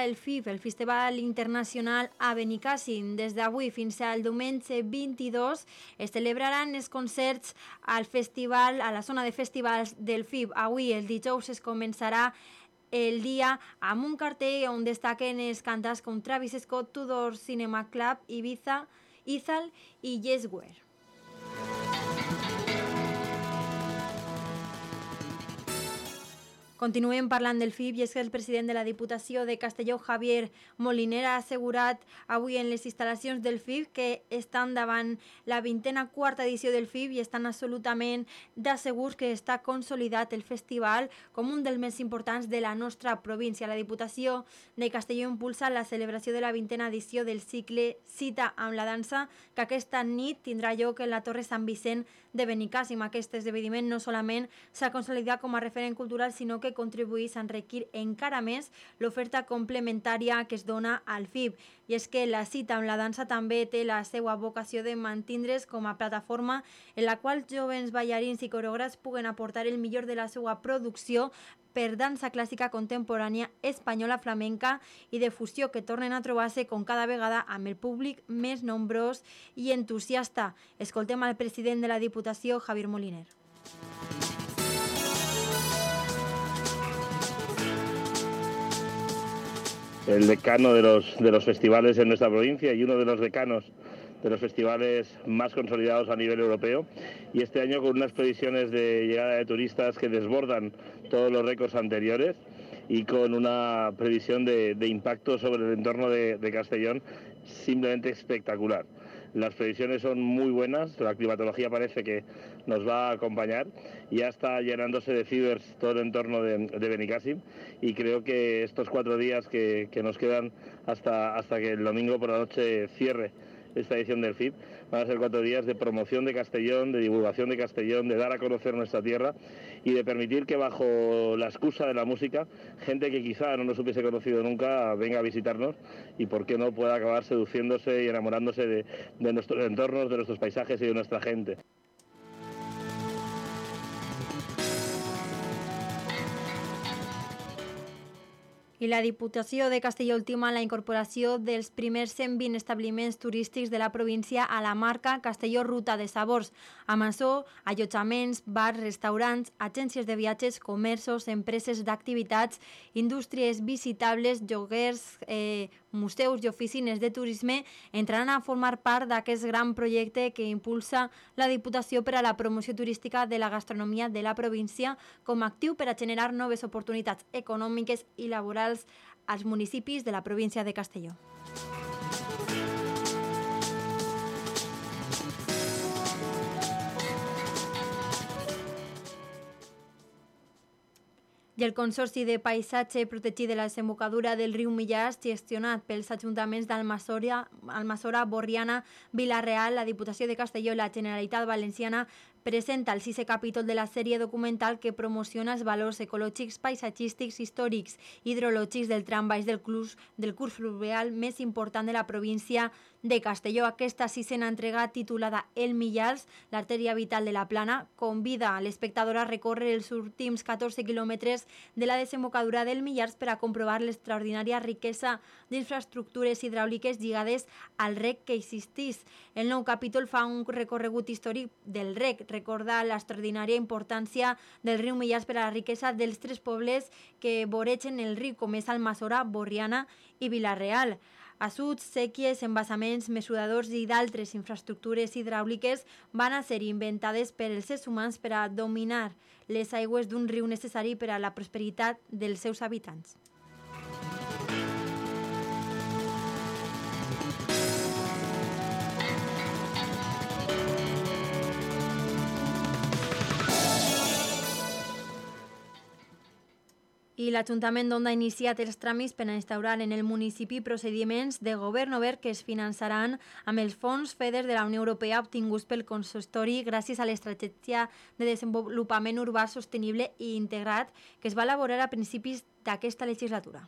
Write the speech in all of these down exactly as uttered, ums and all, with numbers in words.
comença el F I B, el Festival Internacional a Benicàssim. Des d'avui fins al diumenge vint-i-dos es celebraran els concerts al festival, a la zona de festivals del F I B. Avui, el dijous, es començarà el dia amb un cartell on destaquen els cantants com Travis Scott, Tudor Cinema Club, Ibiza, Izal i Yesware. Continuem parlant del F I B i és que el president de la Diputació de Castelló, Javier Moliner, ha assegurat avui en les instal·lacions del F I B que estan davant la vintena quarta edició del F I B i estan absolutament d'assegurs que està consolidat el festival com un dels més importants de la nostra província. La Diputació de Castelló impulsa la celebració de la vintena edició del cicle Cita amb la dansa, que aquesta nit tindrà lloc en la Torre Sant Vicent de Benicàssim. Aquest esdeveniment no solament s'ha consolidat com a referent cultural, sinó que contribueix a enriquir encara més l'oferta complementària que es dona al F I B. I és que la cita amb la dansa també té la seva vocació de mantindre's com a plataforma en la qual jovens ballarins i coreògrafs puguen aportar el millor de la seva producció per dansa clàssica contemporània espanyola, flamenca i de fusió, que tornen a trobar-se com cada vegada amb el públic més nombrós i entusiasta. Escoltem al president de la Diputació, Javier Moliner. El decano de los, de los festivales en nuestra provincia y uno de los decanos de los festivales más consolidados a nivel europeo, y este año con unas previsiones de llegada de turistas que desbordan todos los récords anteriores y con una previsión de, de impacto sobre el entorno de, de Castellón simplemente espectacular. Las previsiones son muy buenas, la climatología parece que nos va a acompañar, ya está llenándose de cibers todo el entorno de, de Benicàssim, y creo que estos cuatro días que, que nos quedan hasta, hasta que el domingo por la noche cierre esta edición del F I B, van a ser cuatro días de promoción de Castellón, de divulgación de Castellón, de dar a conocer nuestra tierra y de permitir que bajo la excusa de la música, gente que quizá no nos hubiese conocido nunca venga a visitarnos y por qué no pueda acabar seduciéndose y enamorándose de, de nuestros entornos, de nuestros paisajes y de nuestra gente. I la Diputació de Castelló ultima la incorporació dels primers cent vint establiments turístics de la província a la marca Castelló Ruta de Sabors, amb açò, allotjaments, bars, restaurants, agències de viatges, comerços, empreses d'activitats, indústries visitables, lloguers, eh, museus i oficines de turisme entraran a formar part d'aquest gran projecte que impulsa la Diputació per a la promoció turística de la gastronomia de la província com a actiu per a generar noves oportunitats econòmiques i laborals als municipis de la província de Castelló. I el Consorci de Paisatge Protegit de la Desembocadura del riu Millars, gestionat pels ajuntaments d'Almassora, Almassora, Borriana, Vila-real, la Diputació de Castelló i la Generalitat Valenciana, presenta el sisè capítol de la sèrie documental que promociona els valors ecològics, paisatgístics, històrics i hidrològics del tram baix del curs, del curs fluvial més important de la província de Castelló. Aquesta sisena entrega titulada El Millars, l'artèria vital de la Plana, convida a l'espectador a recórrer els últims catorze quilòmetres de la desembocadura del Millars per a comprovar l'extraordinària riquesa d'infraestructures hidràuliques lligades al rec que existís. El nou capítol fa un recorregut històric del rec, recordar l'extraordinària importància del riu Millars per a la riquesa dels tres pobles que voregen el riu, com és Almassora, Borriana i Vila-real. Assuts, sèquies, embassaments, mesuradors i d'altres infraestructures hidràuliques van a ser inventades per els éssers humans per a dominar les aigües d'un riu necessari per a la prosperitat dels seus habitants. I l'Ajuntament d'Onda ha iniciat els tràmits per a instaurar en el municipi procediments de govern obert que es finançaran amb els fons FEDER de la Unió Europea obtinguts pel consistori gràcies a l'estratègia de desenvolupament urbà sostenible i integrat que es va elaborar a principis d'aquesta legislatura.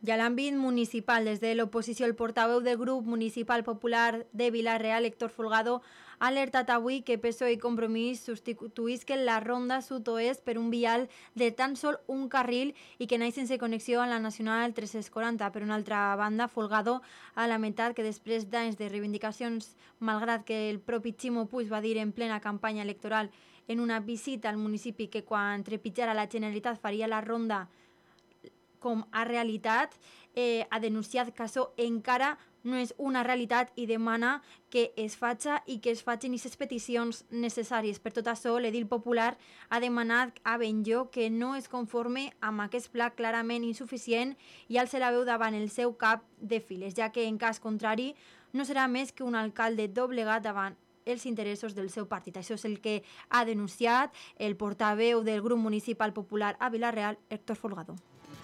I a l'àmbit municipal, des de l'oposició, el portaveu del grup municipal popular de Vila-real, Héctor Folgado, ha alertat avui que P S O E i Compromís substituïsquen la ronda sud-oest per un vial de tan sol un carril i que naix sense connexió amb la Nacional tres-cents quaranta. Per una altra banda, Folgado ha lamentat que després d'anys de reivindicacions, malgrat que el propi Ximo Puig va dir en plena campanya electoral en una visita al municipi que quan trepitjara la Generalitat faria la ronda com a realitat, eh, ha denunciat que això encara no és una realitat i demana que es faci i que es facin aquestes peticions necessàries. Per tot això, l'edil popular ha demanat a Benllo que no es conforme amb aquest pla clarament insuficient i alça la veu davant el seu cap de files, ja que en cas contrari no serà més que un alcalde doblegat davant els interessos del seu partit. Això és el que ha denunciat el portaveu del grup municipal popular a Vila-real, Héctor Folgado.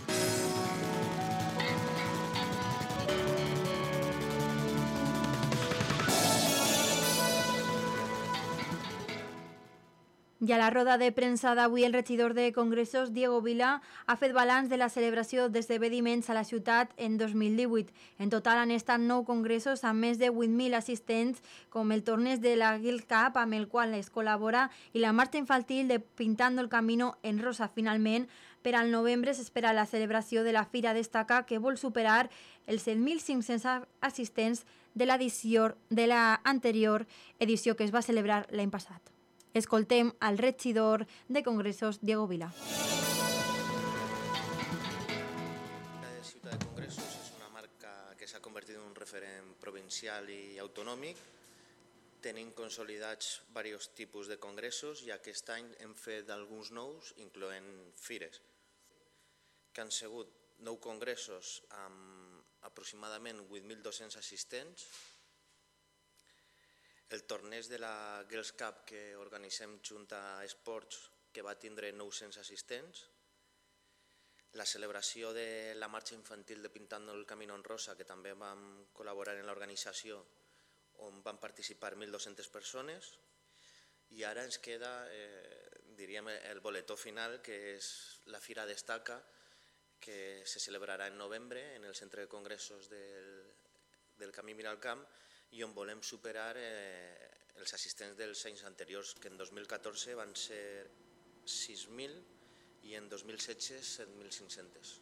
I a la roda de premsa d'avui, el regidor de Congressos, Diego Vila, ha fet balanç de la celebració d'esdeveniments a la ciutat en dos mil divuit. En total han estat nou congressos amb més de vuit mil assistents, com el torneig de la Girls Cup, amb el qual es col·labora, i la marxa infantil de Pintando el Camino en Rosa. Finalment, per al novembre s'espera la celebració de la Fira Destaca, que vol superar els set mil cinc-cents assistents de l'edició de l'anterior edició que es va celebrar l'any passat. Escoltem al regidor de Congressos, Diego Vila. La ciutat de Congressos és una marca que s'ha convertit en un referent provincial i autonòmic. Tenim consolidats diversos tipus de congressos i aquest any hem fet alguns nous, incloent fires, que han sigut nou congressos amb aproximadament vuit mil dos-cents assistents, el torneig de la Girls Cup que organitzem junt a Esports, que va tindre nou-cents assistents, la celebració de la marxa infantil de Pintando el Camino en Rosa, que també vam col·laborar en l'organització, on van participar mil dues-centes persones, i ara ens queda, eh, diríem, el boletó final, que és la Fira Destaca, que se celebrarà en novembre en el Centre de Congressos del, del Camí Miralcamp, i on volem superar eh, els assistents dels anys anteriors, que en dos mil catorze van ser sis mil i en dos mil setze set mil cinc-cents.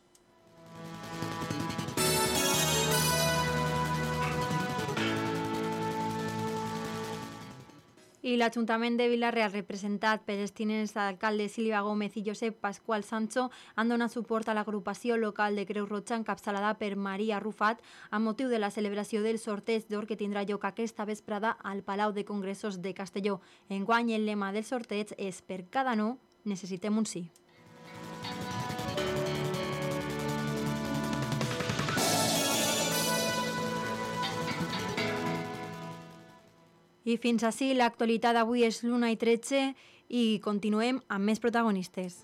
I l'Ajuntament de Vila-real, representat per els tinents d'alcalde Sílvia Gómez i Josep Pasqual Sancho, han donat suport a l'agrupació local de Creu Roja encapçalada per Maria Rufat amb motiu de la celebració del sorteig d'or que tindrà lloc aquesta vesprada al Palau de Congressos de Castelló. Enguany, el lema del sorteig és "Per cada no, necessitem un sí". I fins ací l'actualitat d'avui és l'una i tretze i continuem amb més protagonistes.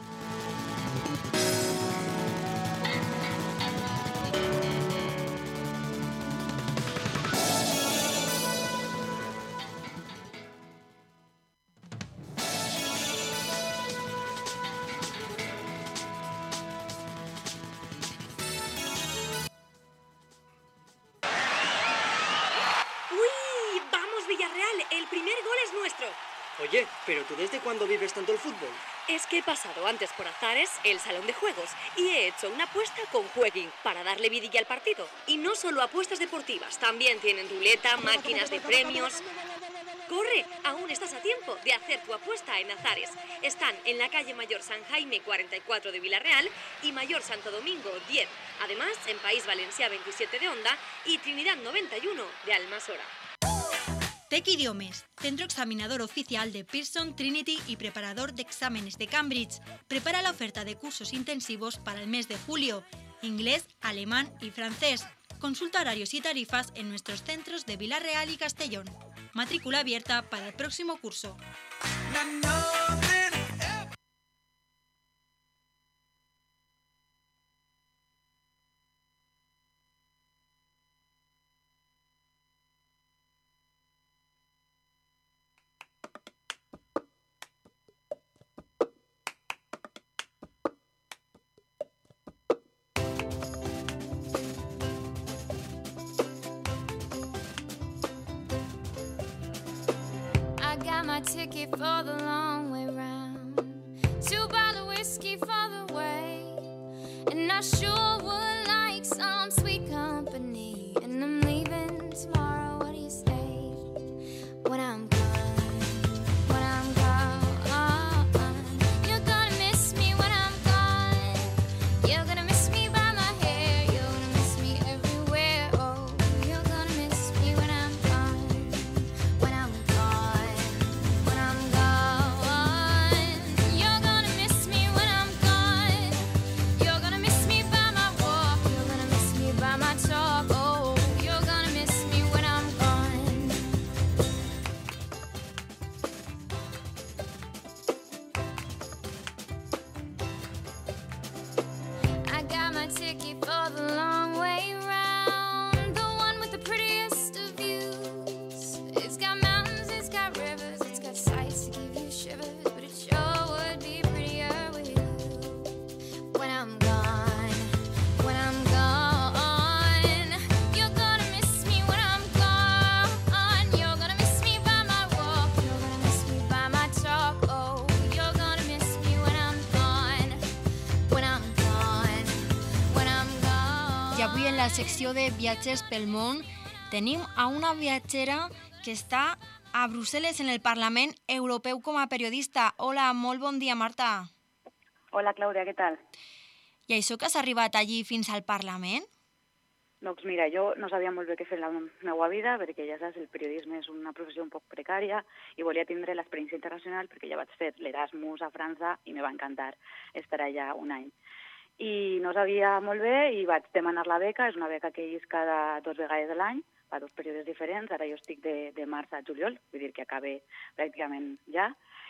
El primer gol es nuestro. Oye, ¿pero tú desde cuándo vives tanto el fútbol? Es que he pasado antes por Azares, el salón de juegos, y he hecho una apuesta con Jueguin para darle vidilla al partido. Y no solo apuestas deportivas, también tienen ruleta, máquinas de premios. ¡Corre! Aún estás a tiempo de hacer tu apuesta en Azares. Están en la calle Mayor San Jaime cuarenta y cuatro de Vila-real y Mayor Santo Domingo diez. Además, en País Valencià veintisiete de Onda y Trinidad noventa y uno de Almasora. Tec Idiomes, centro examinador oficial de Pearson, Trinity y preparador de exámenes de Cambridge. Prepara la oferta de cursos intensivos para el mes de julio. Inglés, alemán y francés. Consulta horarios y tarifas en nuestros centros de Vila-real y Castellón. Matrícula abierta para el próximo curso. my ticket for the long way round. Two bottle of whiskey for the way. And I sure would like some sweet company. And I'm leaving tomorrow, what do you say? When I'm gone, when I'm gone, you're gonna miss me when I'm gone. You're gonna miss me by my hair, you're gonna miss me everywhere. Oh, you're gonna miss me when I'm gone, when I'm gone, when I'm gone. You're gonna miss me when I'm gone. You're gonna miss me by my walk, you're gonna miss me by my talk. Oh, you're gonna miss me when I'm gone. I got my ticket for the long way round, the one with the prettiest of views. It's got mountains, it's got rivers, it's got sights to give you shivers, but it sure would be prettier with you. When I'm gone, when I'm gone, you're gonna miss me when I'm gone. You're gonna miss me by my walk, you're gonna miss me by my talk. Oh, you're gonna miss me when I'm gone, when I'm gone, when I'm gone. I avui en la secció de Viatges pel món tenim a una viatgera que està a Brussel·les en el Parlament Europeu com a periodista. Hola, molt bon dia, Marta. Hola, Clàudia, què tal? I això que has arribat allí fins al Parlament? Doncs mira, jo no sabia molt bé què fer en la meva vida, perquè ja saps, el periodisme és una professió un poc precària i volia tindre l'experiència internacional perquè ja vaig fer l'Erasmus a França i me va encantar estar allà un any. I no sabia molt bé i vaig demanar la beca, és una beca que és cada dos vegades a l'any, per dos períodes diferents, ara jo estic de, de març a juliol, vull dir que acabe pràcticament ja,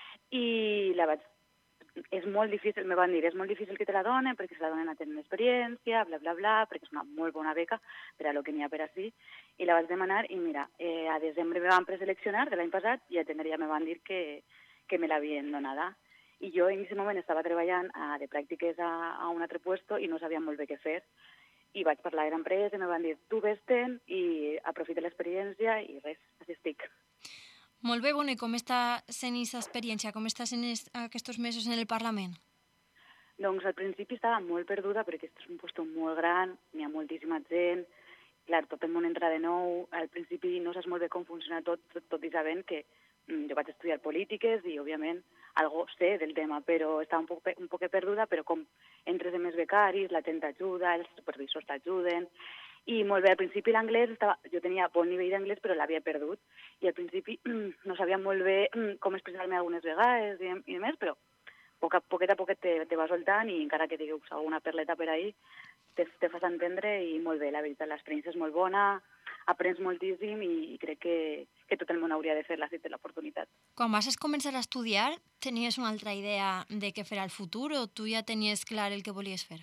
i la vaig... És molt difícil, me van dir, és molt difícil que te la donen perquè se la donen a tenir experiència, bla, bla, bla, perquè és una molt bona beca per a lo que n'hi ha per ací, i la vaig demanar i mira, eh, a desembre me van preseleccionar de l'any passat i a gener ja me van dir que, que me l'havien donada. I jo en aquest moment estava treballant a, de pràctiques a, a un altre puesto i no sabia molt bé què fer. I vaig parlar amb l'empresa i me van dir, tu vés-te'n i aprofita l'experiència i res, així estic. Molt bé, bueno, i com està sent aquesta experiència? Com estàs en es, aquests mesos en el Parlament? Doncs al principi estava molt perduda perquè és un lloc molt gran, n'hi ha moltíssima gent, clar, tot el món entra de nou, al principi no saps molt bé com funciona tot, tot, tot i sabent que mm, jo vaig estudiar polítiques i, òbviament, algo sé del tema, però estava un poc, un poc perduda, però com entres en més becaris, la gent t'ajuda, els supervisors t'ajuden, i molt bé, al principi l'anglès, estava, jo tenia bon nivell d'anglès però l'havia perdut, i al principi no sabia molt bé com expressar-me algunes vegades i, i més, però poc a poquet a poquet te, te va soltant i encara que digueu alguna perleta per ahí, te, te fas entendre i molt bé, la veritat, l'experiència és molt bona, aprens moltíssim i, i crec que, que tot el món hauria de fer-la si té l'oportunitat. Quan vas començar a estudiar, tenies una altra idea de què fer al futur o tu ja tenies clar el que volies fer?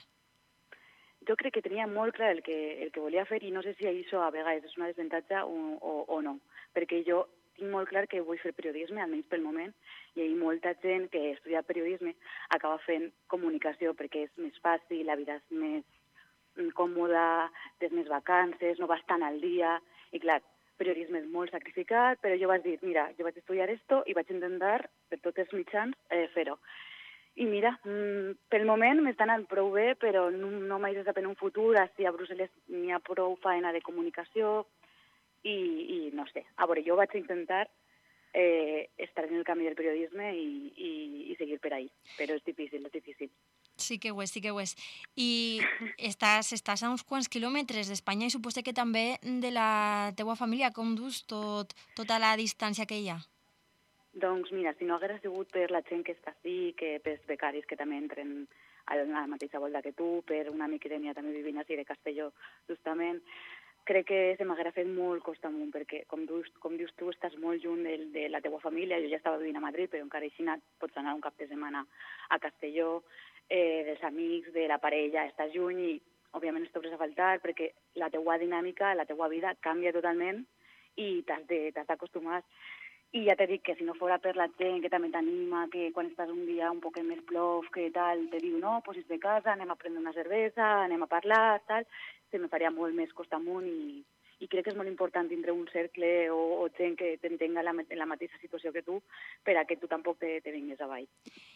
Jo crec que tenia molt clar el que, el que volia fer i no sé si això a vegades és una desavantatge o, o, o no, perquè jo tinc molt clar que vull fer periodisme, almenys pel moment, i hi ha molta gent que estudia periodisme acaba fent comunicació perquè és més fàcil, la vida és més còmoda, tens més vacances, no vas tan al dia, i clar, periodisme és molt sacrificat, però jo vaig dir, mira, jo vaig estudiar esto i vaig intentar, per tots els mitjans, eh, fer-ho. I mira, mmm, pel moment m'està anant prou bé, però no, no m'he de saber en un futur, així a Brussel·les n'hi ha prou feina de comunicació i, i no sé, a veure, jo vaig intentar eh, estar en el camí del periodisme i, i, i seguir per ahí, però és difícil, és difícil. Sí que ho és, sí que ho és. I estàs, estàs a uns quants quilòmetres d'Espanya i suposo que també de la teua família, com dus tot, tota la distància que hi ha? Doncs mira, si no hagués sigut per la gent que està així, que pels becaris que també entren a la mateixa volta que tu, per un amic que tenia també vivint així de Castelló, justament, crec que se m'haguera fet molt costa amunt, perquè com dius, com dius tu, estàs molt lluny de, de la teua família, jo ja estava vivint a Madrid, però encara així pots anar un cap de setmana a Castelló, eh, dels amics, de la parella, estàs lluny i òbviament es t'hauràs a faltar, perquè la teua dinàmica, la teua vida canvia totalment i t'has d'acostumar. I ja t'he dit que si no fora per la gent que també t'anima, que quan estàs un dia un poc més plof, que tal, te diu, no, pues de casa, anem a prendre una cervesa, anem a parlar, tal, se me faria molt més costa amunt i, i crec que és molt important tindre un cercle o, o gent que t'entenga la, la mateixa situació que tu per a que tu tampoc te, te vinguis avall.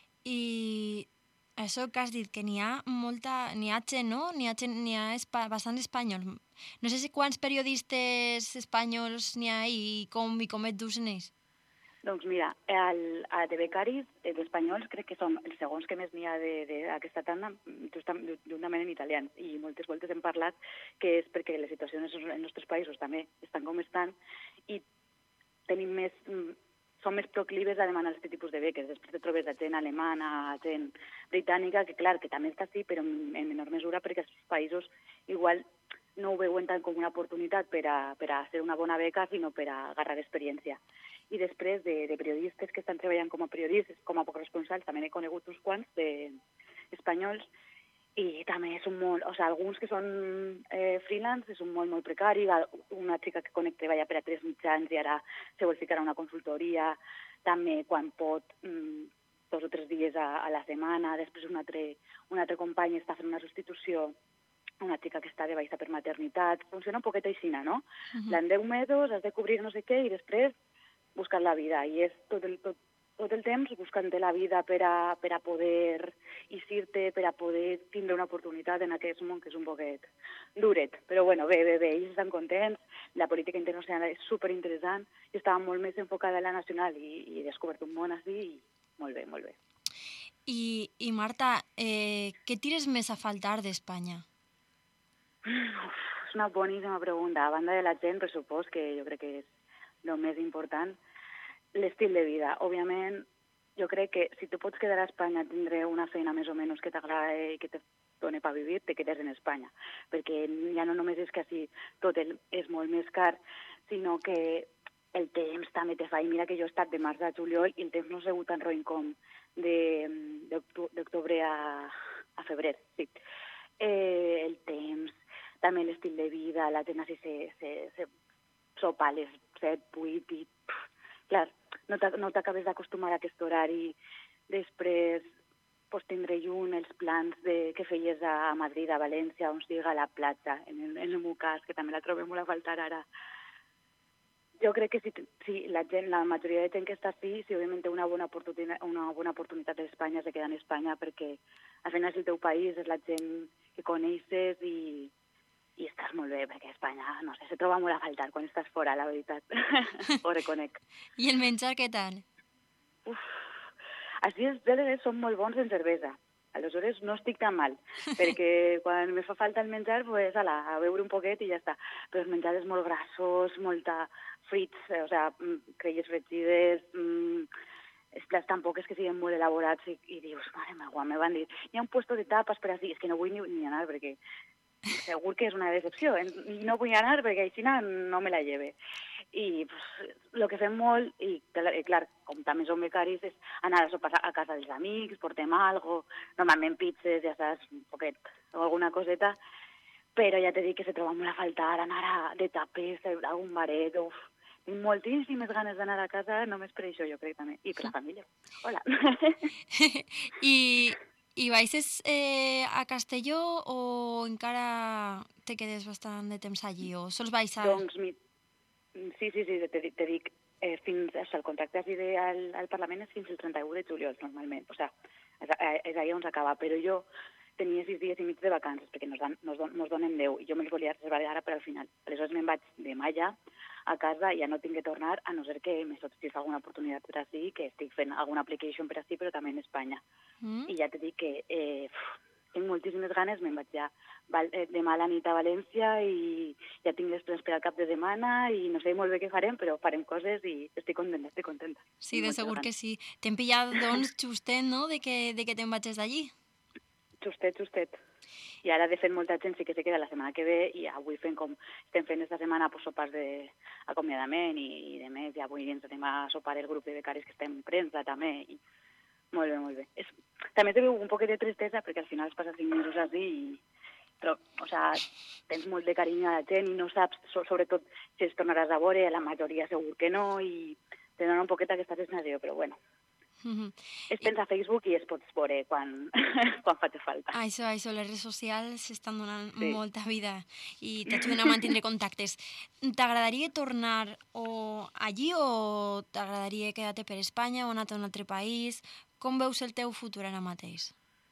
I això que has dit, que n'hi ha molta... N'hi ha gent, no? N'hi ha, gent, n'hi ha espa, bastant espanyols. No sé si quants periodistes espanyols n'hi ha i com, i com et dus en ells. Doncs mira, el, a de becaris d'espanyols crec que som els segons que més n'hi ha d'aquesta tanda, juntament en italians. I moltes voltes hem parlat que és perquè les situacions en els nostres països també estan com estan i tenim més... són més proclives a demanar aquest tipus de beques. Després te trobes a gent alemana, a gent britànica, que clar, que també està així, però en, en menor mesura perquè els països igual no ho veuen tant com una oportunitat per a, per a ser una bona beca, sinó per a agarrar experiència. I després de, de periodistes que estan treballant com a periodistes, com a corresponsals, també n'he conegut uns quants d'espanyols, i també són molt, o sigui, alguns que són eh, freelance, són molt, molt precaris, una xica que conec treballa per a tres mitjans i ara se vol ficar a una consultoria, també quan pot mm, dos o tres dies a, a la setmana, després un altre, un altre company està fent una substitució, una xica que està de baixa per maternitat, funciona un poquet així, no? Uh-huh. L'han deu mesos, has de cobrir no sé què i després buscar la vida, i és tot el, tot, tot el temps buscant-te la vida per a, per a poder eixir-te, per a poder tindre una oportunitat en aquest món que és un poquet duret. Però bueno, bé, bé, bé, ells estan contents, la política internacional és superinteressant, jo estava molt més enfocada en la nacional i, i he descobert un món així i molt bé, molt bé. I, i Marta, eh, què tires més a faltar d'Espanya? Uf, és una boníssima pregunta. A banda de la gent, per supost, que jo crec que és el més important, l'estil de vida. Òbviament, jo crec que si tu pots quedar a Espanya tindre una feina més o menys que t'agrada i que te doni per vivir, te quedes en Espanya. Perquè ja no només és que així tot el, és molt més car, sinó que el temps també te fa. I mira que jo he estat de març a juliol i el temps no ha sigut tan roïn com d'octubre a, a febrer. Sí. Eh, el temps, també l'estil de vida, la gent així se, se, se sopa a les set, vuit i... Pff, clar, no t'acabes d'acostumar a aquest horari. Després pues, tindré lluny els plans de, que feies a Madrid, a València, on sigui a la platja, en el, en el meu cas, que també la trobem molt a faltar ara. Jo crec que si, si la, gent, la majoria de gent que està aquí, si òbviament té una bona oportunitat, una bona oportunitat a Espanya, se queda en Espanya, perquè al final és el teu país, és la gent que coneixes i... i estàs molt bé, perquè a Espanya, no sé, se troba molt a faltar quan estàs fora, la veritat. Ho reconec. I el menjar què tal? Uf, així els belgues són molt bons en cervesa. Aleshores no estic tan mal, perquè quan me fa falta el menjar, pues, ala, a beure un poquet i ja està. Però els menjars molt grassos, molta frits, o sigui, crelles fregides, mmm, els plats tampoc és que siguin molt elaborats i, i dius, mare meva, me van dir, hi ha un puesto de tapes per així, és que no vull ni, ni anar, perquè segur que és una decepció, i no vull anar perquè així no me la lleve. I pues, el que fem molt, i clar, com també som becaris, és anar a sopar a casa dels amics, portem algo, normalment pizzas, ja saps, un poquet, o alguna coseta, però ja t'he dit que se troba molt a faltar anar a, de tapes, a un baret, uf, tinc moltíssimes ganes d'anar a casa, només per això jo crec també, i per la família. Hola. I... I baixes eh, a Castelló o encara te quedes bastant de temps allí o sols baixar? Doncs, mi... sí, sí, sí, te, te dic, eh, fins, o sigui, el contracte al, al Parlament és fins el trenta-u de juliol, normalment, o sigui, és, és allà on s'acaba, però jo tenia sis dies i mig de vacances, perquè nos, dan, nos, don, nos donen deu, i jo me'ls volia reservar ara per al final. Aleshores me'n vaig de malla a casa i ja no tinc que tornar, a no ser que me sortís alguna oportunitat per ací, que estic fent alguna application per ací, però també en Espanya. Mm. I ja t'he dit que eh, tinc moltíssimes ganes, me'n vaig ja demà a la nit a València i ja tinc les plans per al cap de setmana i no sé molt bé què farem, però farem coses i estic contenta, estic contenta. Sí, de segur que sí. T'hem pillat, doncs, justet, no?, de que, de que te'n vagis d'allí. Justet, justet. I ara, de fet, molta gent sí que se queda la setmana que ve i avui fem com estem fent esta setmana pues, sopars d'acomiadament i, i de més, i avui ens anem a sopar el grup de becaris que estem en premsa també. I... Molt bé, molt bé. És... També té un poquet de tristesa perquè al final es passa cinc mesos així i però, o sigui, tens molt de carinyo a la gent i no saps, sobretot, si els tornaràs a veure, la majoria segur que no, i te dona un poquet aquesta sensació, però bueno, Mm-hmm. Es pensa a Facebook i es pots veure quan, quan faci falta. Això, això, les redes socials estan donant Sí. molta vida i t'ajuden a mantenir contactes. T'agradaria tornar o allí o t'agradaria quedar-te per Espanya o anar a un altre país? Com veus el teu futur ara mateix?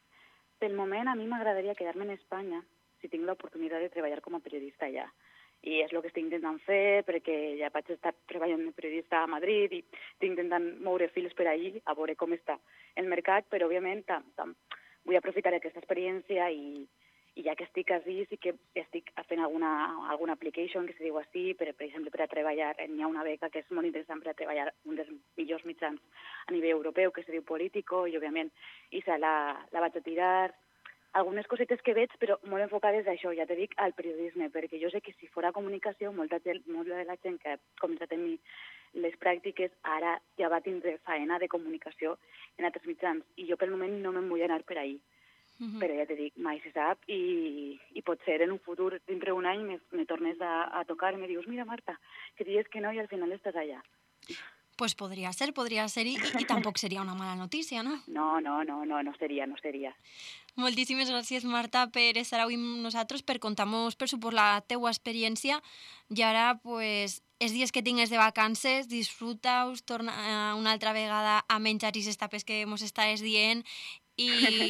Pel moment, a mi m'agradaria quedar-me en Espanya si tinc l'oportunitat de treballar com a periodista allà. I és el que estic intentant fer, perquè ja vaig estar treballant de periodista a Madrid i estic intentant moure fils per allí, a veure com està el mercat, però òbviament tam, tam, vull aprofitar aquesta experiència i, i ja que estic així sí que estic fent alguna, alguna application que se diu així, per, per exemple, per a treballar, hi ha una beca que és molt interessant per a treballar un dels millors mitjans a nivell europeu, que se diu Político, i òbviament Isa la, la vaig a tirar. Algunes cosetes que veig, però molt enfocades a això, ja te dic, al periodisme, perquè jo sé que si fora comunicació, molta, molta de la gent que ha començat a tenir les pràctiques ara ja va tindre faena de comunicació en altres mitjans, i jo pel moment no me'n vull anar per ahí. Mm-hmm. Però ja te dic, mai se sap, i, i potser en un futur, dintre d'un any, me, me tornes a, a tocar i me dius, mira Marta, que dius que no i al final estàs allà. Pues podria ser, podria ser, i, i tampoc seria una mala notícia, no? No, no, no, no, no seria, no seria. Moltíssimes gràcies, Marta, per estar avui amb nosaltres, per contar-nos, per suport, la teua experiència. I ara, pues, els dies que tingues de vacances, disfruta-us, torna una altra vegada a menjar aquestes tapes que mos estàs dient i,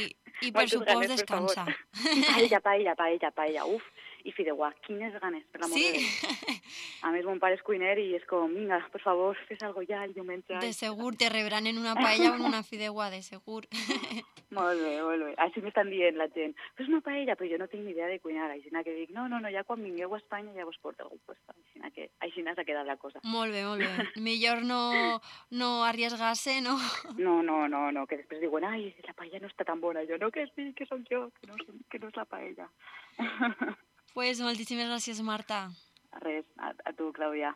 i per suport, descansa. Paella, paella, paella, paella, uf. I fideuà, quines ganes, per l'amor sí? de Déu. A més, mon pare és cuiner i és com, vinga, per favor, fes algo ja el diumenge. De segur, te rebran en una paella o en una fideuà, de segur. Molt bé, molt bé. Així m'estan dient la gent, fes una paella, però jo no tinc ni idea de cuinar. Així que dic, no, no, no, ja quan vingueu a Espanya ja vos porto algú puesto. Així que així s'ha quedat la cosa. Molt bé, molt bé. Millor no, no arriesgar-se, no? No, no, no, no, que després diuen, ai, la paella no està tan bona. Jo, no, que sí, que sóc jo, que no, que no és la paella. Pues moltíssimes gràcies, Marta. Res, a, a tu, Clàudia.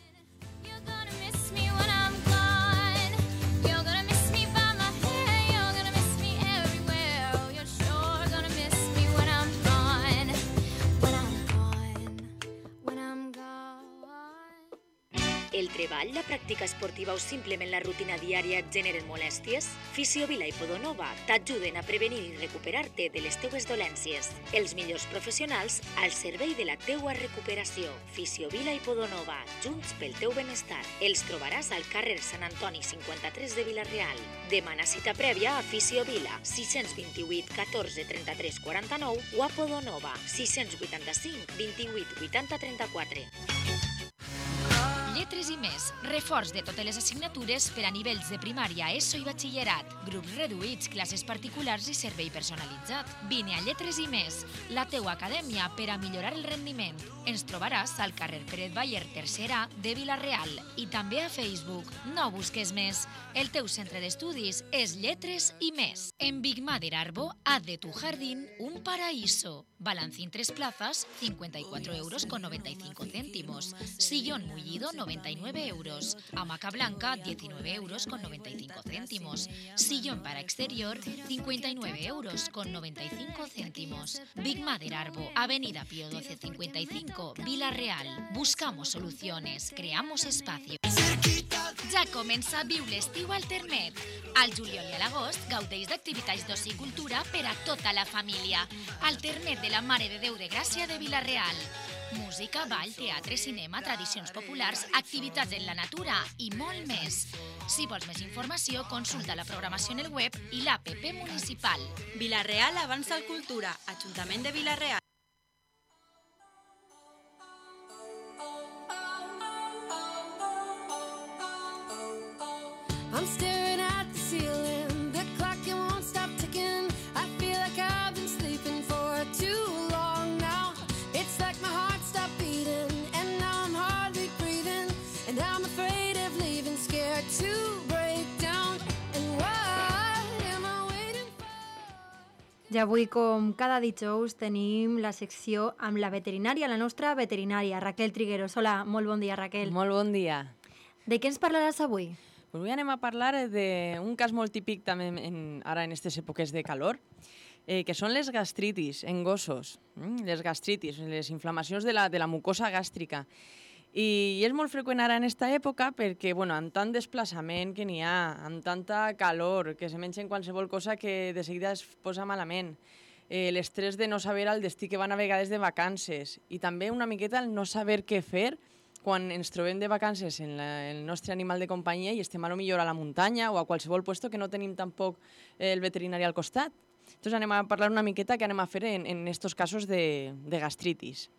El treball, la pràctica esportiva o simplement la rutina diària et generen molèsties? Fisiovila i Podonova t'ajuden a prevenir i recuperar-te de les teues dolències. Els millors professionals al servei de la teua recuperació. Fisiovila i Podonova, junts pel teu benestar. Els trobaràs al carrer Sant Antoni cinquanta-tres de Vila-real. Demana cita prèvia a Fisiovila, sis dos vuit catorze trenta-tres quaranta-nou o a Podonova, sis vuitanta-cinc vint-i-vuit vuitanta trenta-quatre. Lletres i més, reforç de totes les assignatures per a nivells de primària, ESO i batxillerat, grups reduïts, classes particulars i servei personalitzat. Vine a Lletres i més, la teua acadèmia per a millorar el rendiment. Ens trobaràs al carrer Pérez Bayer tercera de Vila-real i també a Facebook. No busques més, el teu centre d'estudis és Lletres i més. En Big Mother Arbo, haz de tu jardín un paraíso. Balancín tres plazas, cincuenta y cuatro euros con noventa y cinco céntimos. Sillón mullido, noventa y nueve euros. Hamaca blanca, diecinueve euros con noventa y cinco céntimos. Sillón para exterior, cincuenta y nueve euros con noventa y cinco céntimos. Big Mother Arbo, Avenida Pío doce cincuenta y cinco, Vila-real. Buscamos soluciones, creamos espacio. Ja comença Viu l'estiu al Termet. Al juliol i a l'agost gaudeix d'activitats d'oci i cultura per a tota la família. Al Termet de la Mare de Déu de Gràcia de Vila-real. Música, ball, teatre, cinema, tradicions populars, activitats en la natura i molt més. Si vols més informació, consulta la programació en el web i l'app municipal. Vila-real avança al cultura, Ajuntament de Vila-real. I'm staring at the ceiling, the clock it won't stop ticking. I feel like I've been sleeping for too long now. It's like my heart stopped beating, and now I'm hardly breathing. And I'm afraid of leaving, scared to break down. And what am I waiting for? I avui, com cada dijous, tenim la secció amb la veterinària, la nostra veterinària, Raquel Trigueros. Hola, molt bon dia, Raquel. Molt bon dia. De què ens parlaràs avui? Pues avui anem a parlar d'un cas molt típic també en, ara en aquestes èpoques de calor, eh, que són les gastritis en gossos, mm? les gastritis, les inflamacions de la, de la mucosa gàstrica. I és molt freqüent ara en aquesta època perquè, bueno, amb tant desplaçament que n'hi ha, amb tanta calor, que se mengen qualsevol cosa que de seguida es posa malament, eh, l'estrès de no saber el destí que van a vegades de vacances i també una miqueta el no saber què fer quan ens trobem de vacances en la, el nostre animal de companyia i estem a lo millor a la muntanya o a qualsevol puesto que no tenim tampoc eh, el veterinari al costat. Entonces anem a parlar una miqueta què anem a fer en, en estos casos de, de gastritis.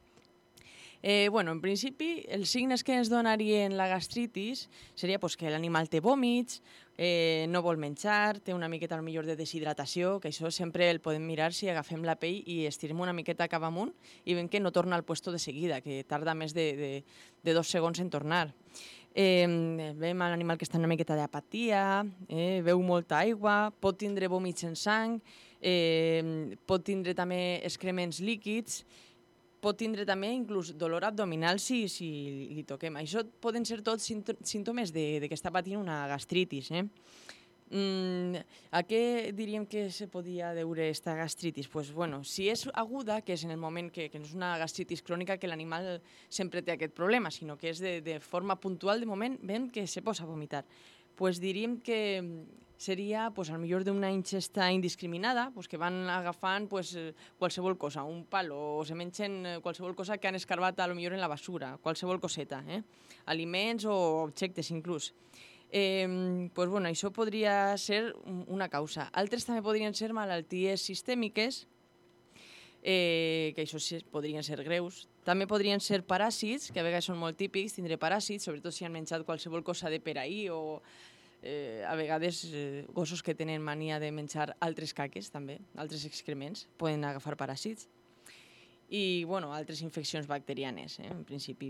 Eh, bueno, en principi, els signes que ens donarien la gastritis seria pues, que l'animal té vòmits, eh, no vol menjar, té una miqueta millor de deshidratació, que això sempre el podem mirar si agafem la pell i estirem una miqueta cap amunt i veiem que no torna al puesto de seguida, que tarda més de, de, de dos segons en tornar. Eh, veiem l'animal que està una miqueta d'apatia, eh, veu molta aigua, pot tindre vòmits en sang, eh, pot tindre també excrements líquids, pot tindre també inclús dolor abdominal si, si li toquem. Això poden ser tots símptomes de, de que està patint una gastritis. Eh? Mm, a què diríem que se podia deure aquesta gastritis? Pues, bueno, si és aguda, que és en el moment que, que no és una gastritis crònica, que l'animal sempre té aquest problema, sinó que és de, de forma puntual, de moment, veiem que se posa a vomitar. Pues diríem que seria pues, al millor d'una ingesta indiscriminada, pues, que van agafant pues, qualsevol cosa, un palo, o se mengen qualsevol cosa que han escarbat a lo millor en la basura, qualsevol coseta, eh? Aliments o objectes inclús. Eh, pues, bueno, això podria ser una causa. Altres també podrien ser malalties sistèmiques, eh, que això sí, podrien ser greus. També podrien ser paràsits, que a vegades són molt típics, tindre paràsits, sobretot si han menjat qualsevol cosa de per ahí o eh, a vegades eh, gossos que tenen mania de menjar altres caques, també, altres excrements, poden agafar paràsits. I, bueno, altres infeccions bacterianes, eh, en principi.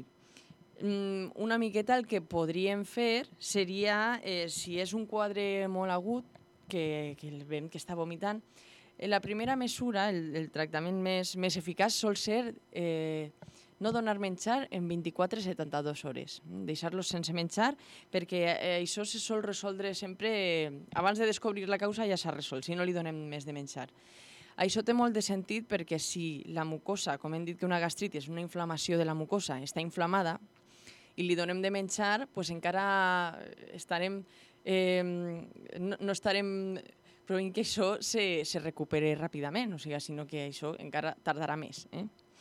Mm, una miqueta el que podríem fer seria, eh, si és un quadre molt agut, que, que el veiem que està vomitant, la primera mesura, el, el tractament més, més eficaç, sol ser eh, no donar menjar en vint-i-quatre a setanta-dues hores. Deixar-los sense menjar, perquè eh, això se sol resoldre sempre... Eh, abans de descobrir la causa ja s'ha resolt, si no li donem més de menjar. Això té molt de sentit perquè si la mucosa, com hem dit que una gastritis és una inflamació de la mucosa, està inflamada i li donem de menjar, pues encara estarem... Eh, no, no estarem... però en que això se, se recupere ràpidament, o sigui, sinó que això encara tardarà més. Eh?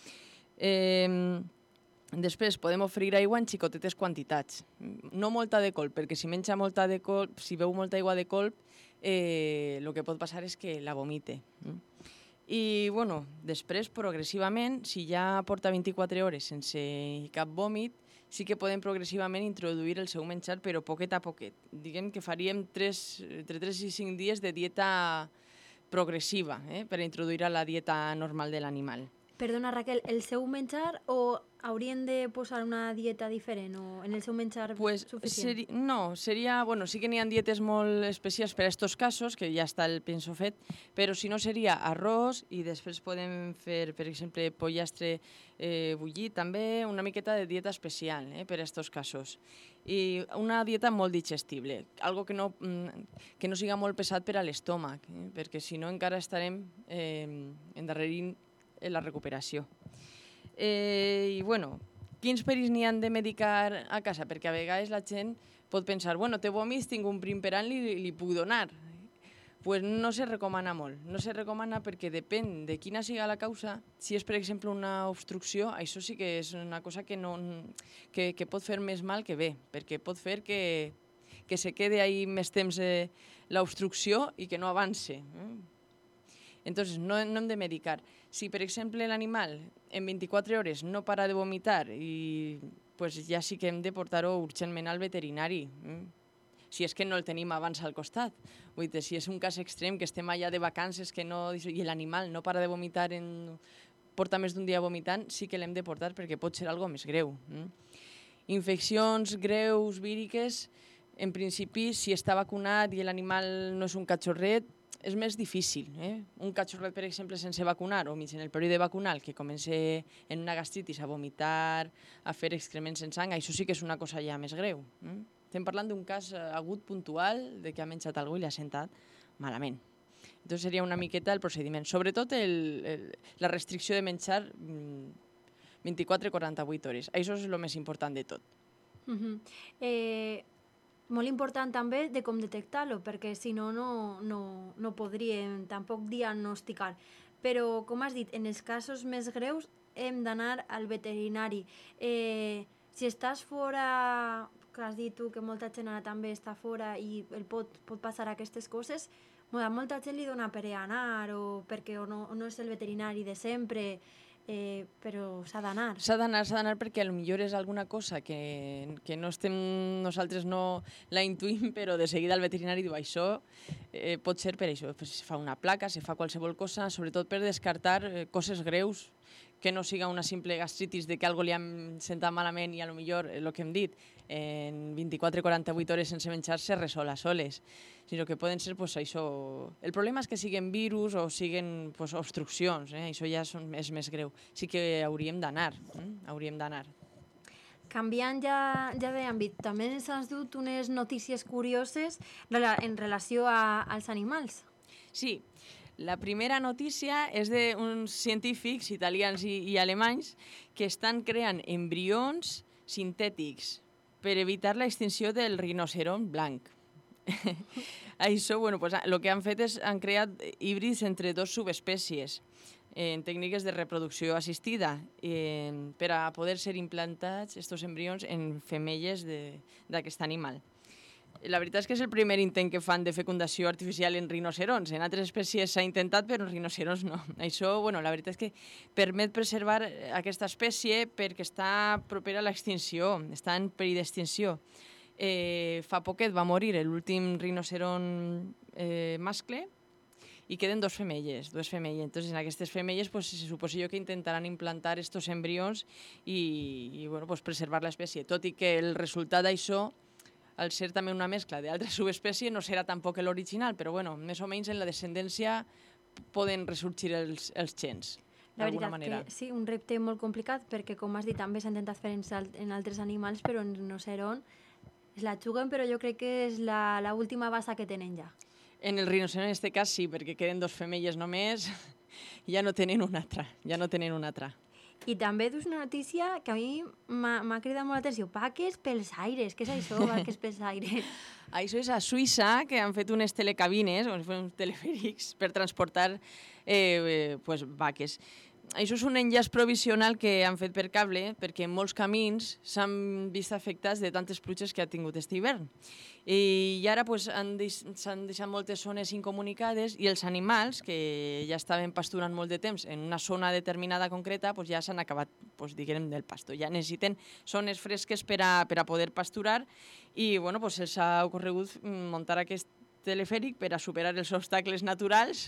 Eh, després podem oferir aigua en xicotetes quantitats, no molta de colp, perquè si menja molta de colp, si beu molta aigua de colp, eh, el que pot passar és que la vomite. Eh? I, bueno, després, progressivament, si ja porta vint-i-quatre hores sense cap vòmit, sí que podem progressivament introduir el seu menjar, però poquet a poquet. Diguem que faríem tres, entre tres i cinc dies de dieta progressiva, eh, per introduir a la dieta normal de l'animal. Perdona, Raquel, el seu menjar o haurien de posar una dieta diferent o en el seu menjar pues suficient? Seri no, seria... Bueno, sí que n'hi ha dietes molt especials per a aquests casos, que ja està el penso fet, però si no seria arròs i després podem fer, per exemple, pollastre eh, bullit, també una miqueta de dieta especial eh, per a aquests casos. I una dieta molt digestible, algo que no, que no siga molt pesat per a l'estómac, eh, perquè si no encara estarem eh, endarrerint la recuperació. Eh, I, bueno, quins perills n'hi han de medicar a casa? Perquè a vegades la gent pot pensar, bueno, té vòmits, tinc un prim per any, li, li puc donar. Pues no se recomana molt. No se recomana perquè depèn de quina siga la causa. Si és, per exemple, una obstrucció, això sí que és una cosa que, no, que, que pot fer més mal que bé, perquè pot fer que, que se quede ahí més temps eh, l'obstrucció i que no avance. Eh? Entonces, no, no hem de medicar. Si, per exemple, l'animal en vint-i-quatre hores no para de vomitar, i, pues ja sí que hem de portar-ho urgentment al veterinari. Mm? Si és que no el tenim abans al costat. Vull dir, si és un cas extrem, que estem allà de vacances que no, i l'animal no para de vomitar, en, porta més d'un dia vomitant, sí que l'hem de portar perquè pot ser algo més greu. Mm? Infeccions greus, víriques, en principi, si està vacunat i l'animal no és un catxorret, és més difícil. Eh? Un catxorret, per exemple, sense vacunar o mig en el període vacunal, que comença en una gastritis a vomitar, a fer excrements en sang, això sí que és una cosa ja més greu. Eh? Estem parlant d'un cas agut puntual de que ha menjat algú i l'ha sentat malament. Entonces seria una miqueta el procediment. Sobretot el, el, la restricció de menjar vint-i-quatre a quaranta-vuit hores. Això és el més important de tot. Uh -huh. eh, molt important també de com detectar-lo, perquè si no, no, no, no podríem tampoc diagnosticar. Però, com has dit, en els casos més greus hem d'anar al veterinari. Eh, si estàs fora, que has dit tu que molta gent ara també està fora i el pot, pot passar aquestes coses, a molta gent li dona per anar o perquè o no, o no és el veterinari de sempre, eh, però s'ha d'anar. S'ha d'anar, s'ha d'anar perquè potser és alguna cosa que, que no estem, nosaltres no la intuïm, però de seguida el veterinari diu això eh, pot ser per això. Pues, se fa una placa, se fa qualsevol cosa, sobretot per descartar eh, coses greus, que no siga una simple gastritis de que algo li hem sentat malament i a lo millor el que hem dit, en vint-i-quatre a quaranta-vuit hores sense menjar se resol a soles, sinó que poden ser pues, això. El problema és que siguin virus o siguin pues, obstruccions, eh? Això ja són, és més greu. Sí que hauríem d'anar, eh? hauríem d'anar. Canviant ja, ja d'àmbit, també ens has dut unes notícies curioses en relació a, als animals. Sí, la primera notícia és d'uns científics italians i, i alemanys que estan creant embrions sintètics per evitar l'extinció del rinoceront blanc. Això, bueno, pues, el que han fet és han creat híbrids entre dos subespècies en tècniques de reproducció assistida en, per a poder ser implantats aquests embrions en femelles d'aquest animal. La veritat és que és el primer intent que fan de fecundació artificial en rinoceronts. En altres espècies s'ha intentat, però en rinoceronts no. Això, bueno, la veritat és que permet preservar aquesta espècie perquè està propera a l'extinció, està en perill d'extinció. Eh, fa poquet va morir l'últim rinoceront eh, mascle i queden dos femelles, dues femelles. Entonces, en aquestes femelles pues, se suposa jo que intentaran implantar estos embrions i, i bueno, pues, preservar l'espècie. Tot i que el resultat d'això, al ser també una mescla d'altres subespècies, no serà tampoc l'original, però bueno, més o menys en la descendència poden ressorgir els, els gens. La veritat que sí, un repte molt complicat, perquè com has dit també s'ha intentat fer en, en altres animals, però en rinoceront es la juguen, però jo crec que és l'última basa que tenen ja. En el rinoceront en aquest cas sí, perquè queden dos femelles només, ja no tenen una altra, ja no tenen una altra. I també dus una notícia que a mi m'ha cridat molt l'atenció. Vaques pels aires. Què és això, vaques pels aires? Això és a Suïssa, que han fet unes telecabines, uns telefèrics, per transportar eh, pues, vaques. Això és un enllaç provisional que han fet per cable, perquè molts camins s'han vist afectats de tantes pluges que ha tingut aquest hivern. I ara pues, s'han deixat moltes zones incomunicades i els animals, que ja estaven pasturant molt de temps en una zona determinada concreta, pues, ja s'han acabat pues, diguem, del pasto. Ja necessiten zones fresques per a, per a poder pasturar i bueno, pues, se'ls ha ocorregut muntar aquest telefèric per a superar els obstacles naturals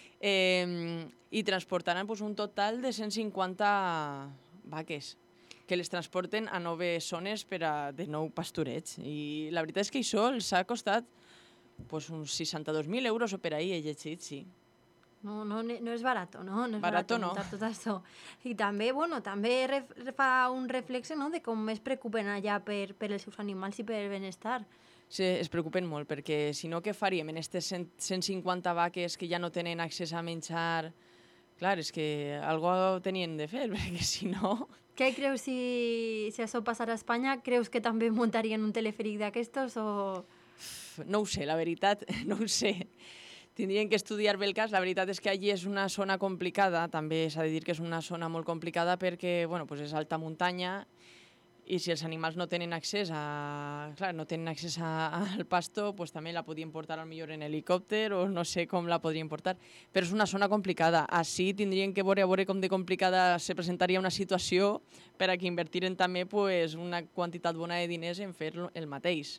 eh, i transportaran pues, un total de cent cinquanta vaques que les transporten a noves zones per a de nou pastureig. I la veritat és que això els ha costat pues, uns seixanta-dos mil euros o per ahí, he llegit, sí. No, no, no és barat, no? No és barato, no. Tot això. I també, bueno, també ref, fa un reflexe, no?, de com es preocupen allà per, per els seus animals i per el benestar. Sí, es preocupen molt, perquè si no, què faríem en aquestes cent cinquanta vaques que ja no tenen accés a menjar? Clar, és que algo tenien de fer, perquè si no... Què creus si, si això passarà a Espanya? Creus que també muntarien un telefèric d'aquestos o...? No ho sé, la veritat, no ho sé. Tindrien que estudiar bé el cas. La veritat és que allí és una zona complicada, també s'ha de dir que és una zona molt complicada perquè bueno, pues és alta muntanya i si els animals no tenen accés a, clar, no tenen accés a, al pasto, pues també la podien portar al millor en helicòpter o no sé com la podrien portar. Però és una zona complicada. Així tindrien que veure, a veure com de complicada se presentaria una situació per a que invertiren també pues, una quantitat bona de diners en fer el mateix.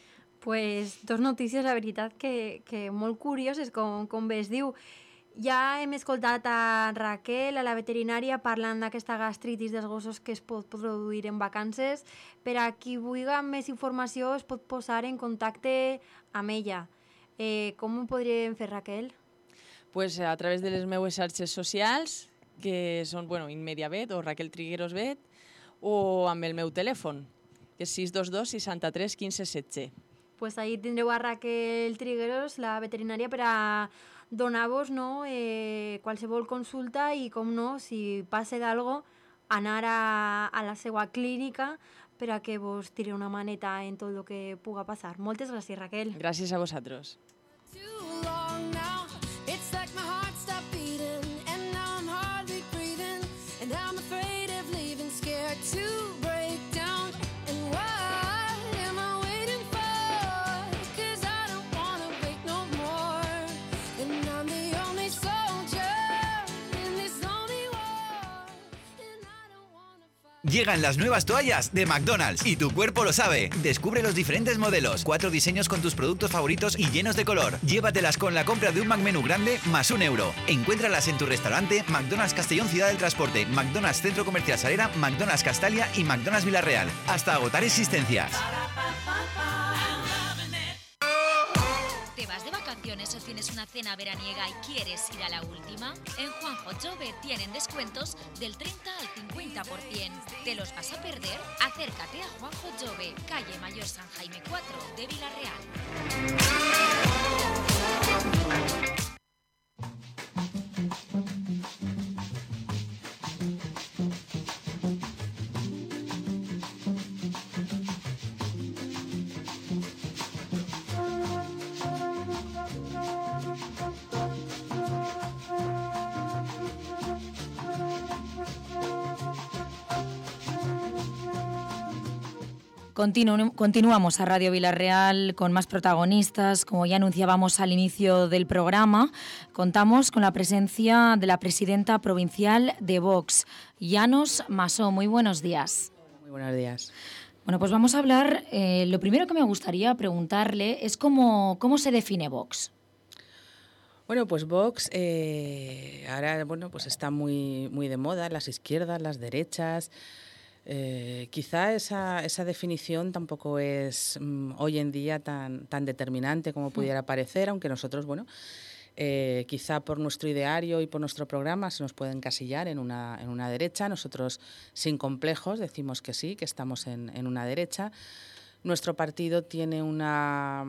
Pues dos notícies, la veritat, que, que molt curioses, com, com bé es diu. Ja hem escoltat a Raquel, a la veterinària, parlant d'aquesta gastritis dels gossos que es pot produir en vacances. Per a qui vulgui més informació es pot posar en contacte amb ella. Eh, com ho podríem fer, Raquel? Pues a través de les meues xarxes socials, que són bueno, Inmediavet o Raquel Trigueros Vet, o amb el meu telèfon, que és sis dos dos seixanta-tres quinze setze. Pues ahí tindreu a Raquel Trigueros, la veterinària, per a donar-vos no, eh, qualsevol consulta i, com no, si passa d'algo, anar a, a la seva clínica per a que vos tire una maneta en tot el que puga passar. Moltes gràcies, Raquel. Gràcies a vosaltres. Llegan las nuevas toallas de McDonald's y tu cuerpo lo sabe. Descubre los diferentes modelos, cuatro diseños con tus productos favoritos y llenos de color. Llévatelas con la compra de un McMenú grande más un euro. Encuéntralas en tu restaurante McDonald's Castellón Ciudad del Transporte, McDonald's Centro Comercial Salera, McDonald's Castalia y McDonald's Villarreal. Hasta agotar existencias. ¿Te vas de vacaciones o tienes una cena veraniega y quieres ir a la última? En Juanjo Jove tienen descuentos del treinta al cincuenta por ciento. ¿Te los vas a perder? Acércate a Juanjo Jove, calle Mayor San Jaime cuatro de Villarreal. Continu- continuamos a Radio Villarreal con más protagonistas. Como ya anunciábamos al inicio del programa, contamos con la presencia de la presidenta provincial de Vox, Llanos Masó. Muy buenos días. Muy buenos días. Bueno, pues vamos a hablar. Eh, lo primero que me gustaría preguntarle es cómo, cómo se define Vox. Bueno, pues Vox eh, ahora bueno, pues está muy, muy de moda, las izquierdas, las derechas. Eh, quizá esa, esa definición tampoco es mm, hoy en día tan, tan determinante como pudiera parecer, aunque nosotros, bueno, eh, quizá por nuestro ideario y por nuestro programa se nos puede encasillar en una, en una derecha. Nosotros, sin complejos, decimos que sí, que estamos en, en una derecha. Nuestro partido tiene una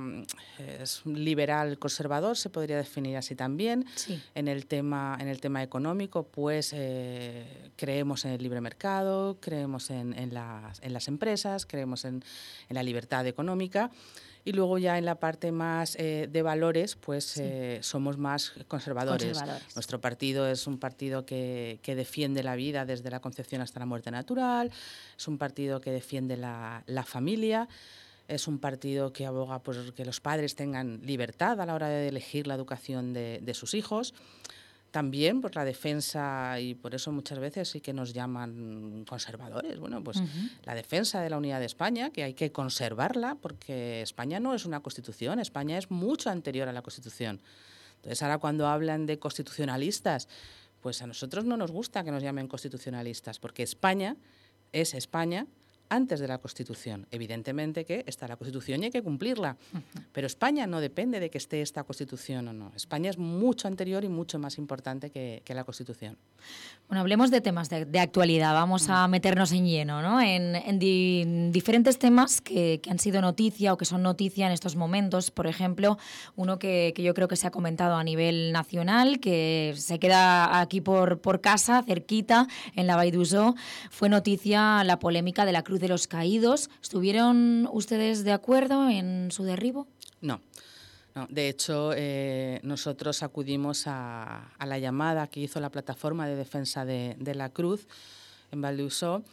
es liberal conservador, se podría definir así también. Sí. En el tema en el tema económico, pues eh, creemos en el libre mercado, creemos en, en, las, en las empresas, creemos en, en la libertad económica. Y luego ya en la parte más eh, de valores, pues sí. eh, somos más conservadores. conservadores. Nuestro partido es un partido que, que defiende la vida desde la concepción hasta la muerte natural, es un partido que defiende la, la familia, es un partido que aboga por que los padres tengan libertad a la hora de elegir la educación de, de sus hijos. También por la defensa, y por eso muchas veces sí que nos llaman conservadores, bueno, pues uh-huh. la defensa de la unidad de España, que hay que conservarla, porque España no es una constitución, España es mucho anterior a la constitución. Entonces ahora cuando hablan de constitucionalistas, pues a nosotros no nos gusta que nos llamen constitucionalistas, porque España es España antes de la Constitución. Evidentemente que está la Constitución y hay que cumplirla, uh-huh. pero España no depende de que esté esta Constitución o no. España es mucho anterior y mucho más importante que, que la Constitución. Bueno, hablemos de temas de, de actualidad. Vamos uh-huh. a meternos en lleno, ¿no? En, en di, diferentes temas que, que han sido noticia o que son noticia en estos momentos. Por ejemplo, uno que, que yo creo que se ha comentado a nivel nacional, que se queda aquí por, por casa, cerquita, en la Vall d'Uixó, fue noticia la polémica de la Cruz de los Caídos. ¿Estuvieron ustedes de acuerdo en su derribo? No. No, de hecho, eh, nosotros acudimos a, a la llamada que hizo la Plataforma de Defensa de, de la Cruz en Vall d'Uixó,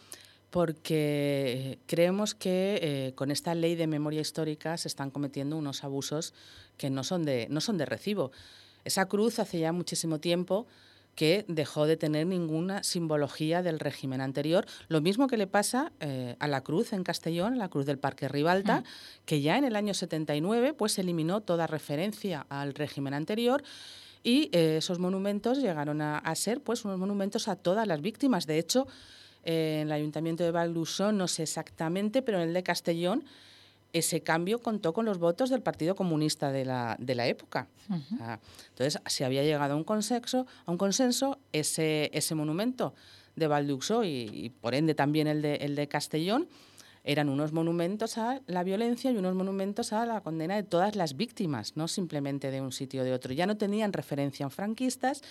porque creemos que eh, con esta ley de memoria histórica se están cometiendo unos abusos que no son de, no son de recibo. Esa cruz hace ya muchísimo tiempo que dejó de tener ninguna simbología del régimen anterior. Lo mismo que le pasa eh, a la cruz en Castellón, a la cruz del Parque Ribalta, mm. que ya en el año setenta y nueve pues, eliminó toda referencia al régimen anterior y eh, esos monumentos llegaron a, a ser pues, unos monumentos a todas las víctimas. De hecho, eh, en el Ayuntamiento de Vall d'Uixó, no sé exactamente, pero en el de Castellón, ese cambio contó con los votos del Partido Comunista de la, de la época. Uh-huh. O sea, entonces, se había llegado a un consenso, a un consenso ese, ese monumento de Vall d'Uixó y, y, por ende, también el de, el de Castellón, eran unos monumentos a la violencia y unos monumentos a la condena de todas las víctimas, no simplemente de un sitio o de otro. Ya no tenían referencia en franquistas,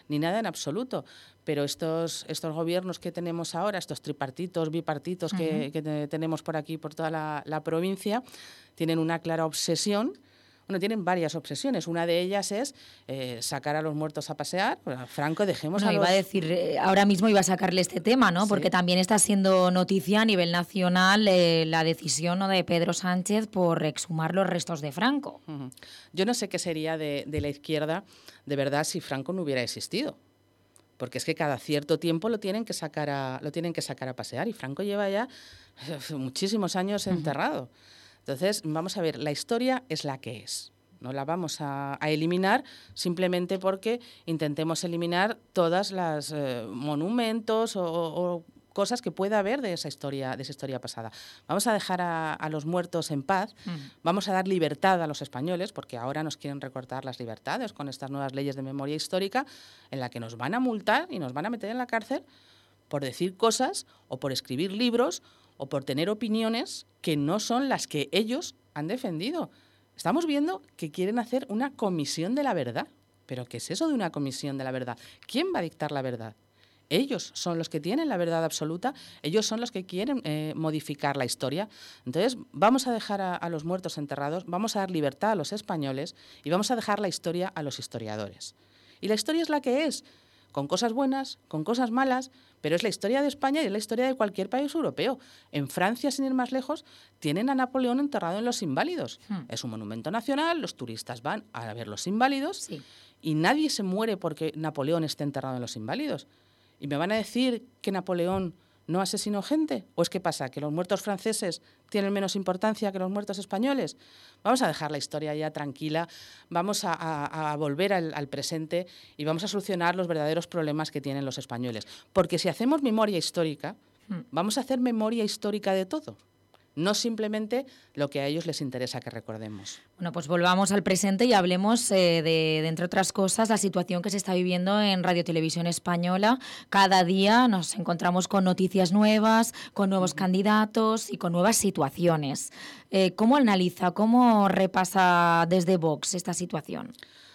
ni nada en absoluto. Pero estos, estos gobiernos que tenemos ahora, estos tripartitos, bipartitos uh-huh. que, que te, tenemos por aquí, por toda la, la provincia, tienen una clara obsesión. Bueno, tienen varias obsesiones. Una de ellas es eh, sacar a los muertos a pasear. Bueno, Franco, dejemos no, a los... iba a decir, eh, ahora mismo iba a sacarle este tema, ¿no? Sí. Porque también está siendo noticia a nivel nacional eh, la decisión, ¿no?, de Pedro Sánchez por exhumar los restos de Franco. Uh-huh. Yo no sé qué sería de, de la izquierda, de verdad, si Franco no hubiera existido. Porque es que cada cierto tiempo lo tienen que sacar a, lo tienen que sacar a pasear. Y Franco lleva ya muchísimos años enterrado. Uh-huh. Entonces, vamos a ver, la historia es la que es. No la vamos a, a eliminar simplemente porque intentemos eliminar todas las eh, monumentos o, o cosas que pueda haber de esa historia, de esa historia pasada. Vamos a dejar a, a los muertos en paz, mm. vamos a dar libertad a los españoles, porque ahora nos quieren recortar las libertades con estas nuevas leyes de memoria histórica, en la que nos van a multar y nos van a meter en la cárcel por decir cosas o por escribir libros o por tener opiniones que no son las que ellos han defendido. Estamos viendo que quieren hacer una comisión de la verdad. ¿Pero qué es eso de una comisión de la verdad? ¿Quién va a dictar la verdad? Ellos son los que tienen la verdad absoluta, ellos son los que quieren eh, modificar la historia. Entonces, vamos a dejar a, a los muertos enterrados, vamos a dar libertad a los españoles y vamos a dejar la historia a los historiadores. Y la historia es la que es, con cosas buenas, con cosas malas, pero es la historia de España y es la historia de cualquier país europeo. En Francia, sin ir más lejos, tienen a Napoleón enterrado en Los Inválidos. Hmm. Es un monumento nacional, los turistas van a ver Los Inválidos sí. y nadie se muere porque Napoleón esté enterrado en Los Inválidos. ¿Y me van a decir que Napoleón no asesinó gente? ¿O es que pasa, que los muertos franceses tienen menos importancia que los muertos españoles? Vamos a dejar la historia ya tranquila, vamos a, a, a volver al, al presente y vamos a solucionar los verdaderos problemas que tienen los españoles. Porque si hacemos memoria histórica, hmm. vamos a hacer memoria histórica de todo. No simplemente lo que a ellos les interesa que recordemos. Bueno, pues volvamos al presente y hablemos eh, de, de, entre otras cosas, la situación que se está viviendo en Radio Televisión Española. Cada día nos encontramos con noticias nuevas, con nuevos uh-huh. candidatos y con nuevas situaciones. Eh, ¿Cómo analiza, cómo repasa desde Vox esta situación?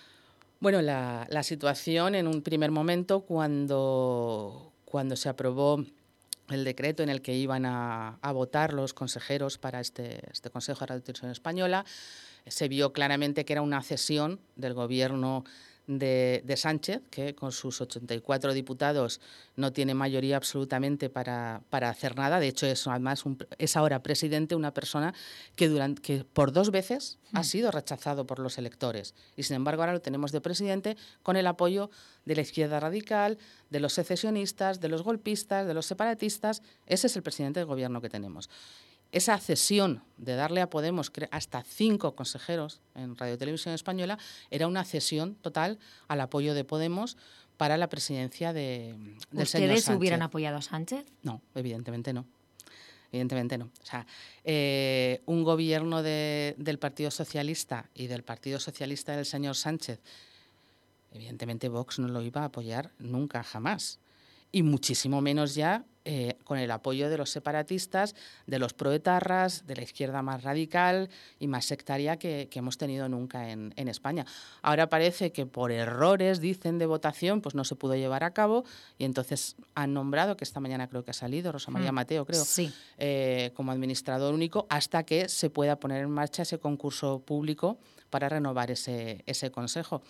Bueno, la, la situación en un primer momento, cuando, cuando se aprobó el decreto en el que iban a, a votar los consejeros para este, este Consejo de Radio Televisión Española, se vio claramente que era una cesión del gobierno de, de Sánchez, que con sus ochenta y cuatro diputados no tiene mayoría absolutamente para, para hacer nada. De hecho, es además un, es ahora presidente una persona que, durante, que por dos veces mm. ha sido rechazado por los electores. Y sin embargo ahora lo tenemos de presidente con el apoyo de la izquierda radical, de los secesionistas, de los golpistas, de los separatistas. Ese es el presidente del gobierno que tenemos. Esa cesión de darle a Podemos hasta cinco consejeros en Radio Televisión Española era una cesión total al apoyo de Podemos para la presidencia de, del señor Sánchez. ¿Ustedes hubieran apoyado a Sánchez? No, evidentemente no. Evidentemente no. O sea, eh, un gobierno de, del Partido Socialista y del Partido Socialista del señor Sánchez, evidentemente Vox no lo iba a apoyar nunca, jamás. Y muchísimo menos ya eh, con el apoyo de los separatistas, de los proetarras, de la izquierda más radical y más sectaria que, que hemos tenido nunca en, en España. Ahora parece que por errores, dicen, de votación, pues no se pudo llevar a cabo y entonces han nombrado, que esta mañana creo que ha salido, Rosa María Mateo, creo, sí. eh, como administrador único, hasta que se pueda poner en marcha ese concurso público para renovar ese, ese consejo.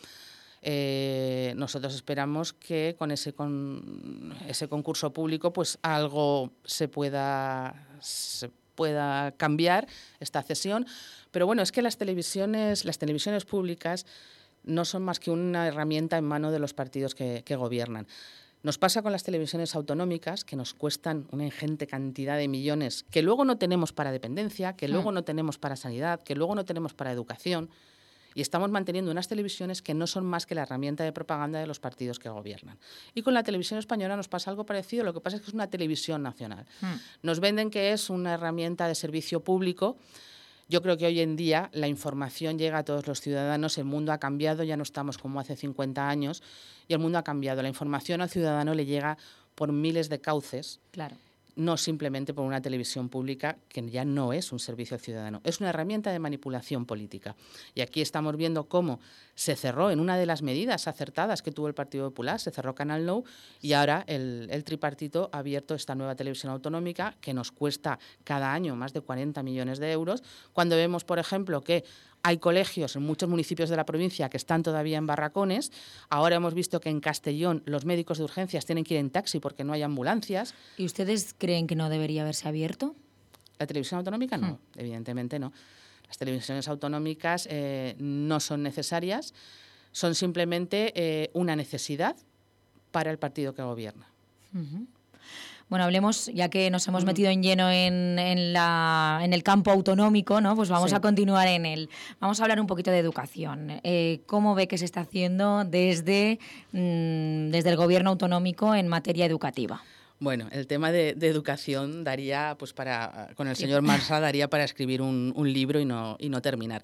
Eh, nosotros esperamos que con ese, con ese concurso público pues algo se pueda, se pueda cambiar esta cesión, pero bueno, es que las televisiones, las televisiones públicas no son más que una herramienta en mano de los partidos que, que gobiernan. Nos pasa con las televisiones autonómicas, que nos cuestan una ingente cantidad de millones, que luego no tenemos para dependencia, que luego no tenemos para sanidad, que luego no tenemos para educación. Y estamos manteniendo unas televisiones que no son más que la herramienta de propaganda de los partidos que gobiernan. Y con la televisión española nos pasa algo parecido, lo que pasa es que es una televisión nacional. Hmm. Nos venden que es una herramienta de servicio público. Yo creo que hoy en día la información llega a todos los ciudadanos, el mundo ha cambiado, ya no estamos como hace cincuenta años, y el mundo ha cambiado. La información al ciudadano le llega por miles de cauces. Claro. no simplemente por una televisión pública que ya no es un servicio al ciudadano, es una herramienta de manipulación política. Y aquí estamos viendo cómo se cerró en una de las medidas acertadas que tuvo el Partido Popular, se cerró Canal Nou y ahora el, el tripartito ha abierto esta nueva televisión autonómica que nos cuesta cada año más de cuarenta millones de euros, cuando vemos, por ejemplo, que hay colegios en muchos municipios de la provincia que están todavía en barracones. Ahora hemos visto que en Castellón los médicos de urgencias tienen que ir en taxi porque no hay ambulancias. ¿Y ustedes creen que no debería haberse abierto? La televisión autonómica no, hmm. evidentemente no. Las televisiones autonómicas eh, no son necesarias, son simplemente eh, una necesidad para el partido que gobierna. Uh-huh. Bueno, hablemos, ya que nos hemos metido en lleno en, en, la, en el campo autonómico, ¿no? Pues vamos sí. a continuar en él. Vamos a hablar un poquito de educación. Eh, ¿Cómo ve que se está haciendo desde, mmm, desde el gobierno autonómico en materia educativa? Bueno, el tema de, de educación daría, pues para, con el señor Marsá, daría para escribir un, un libro y no, y no terminar.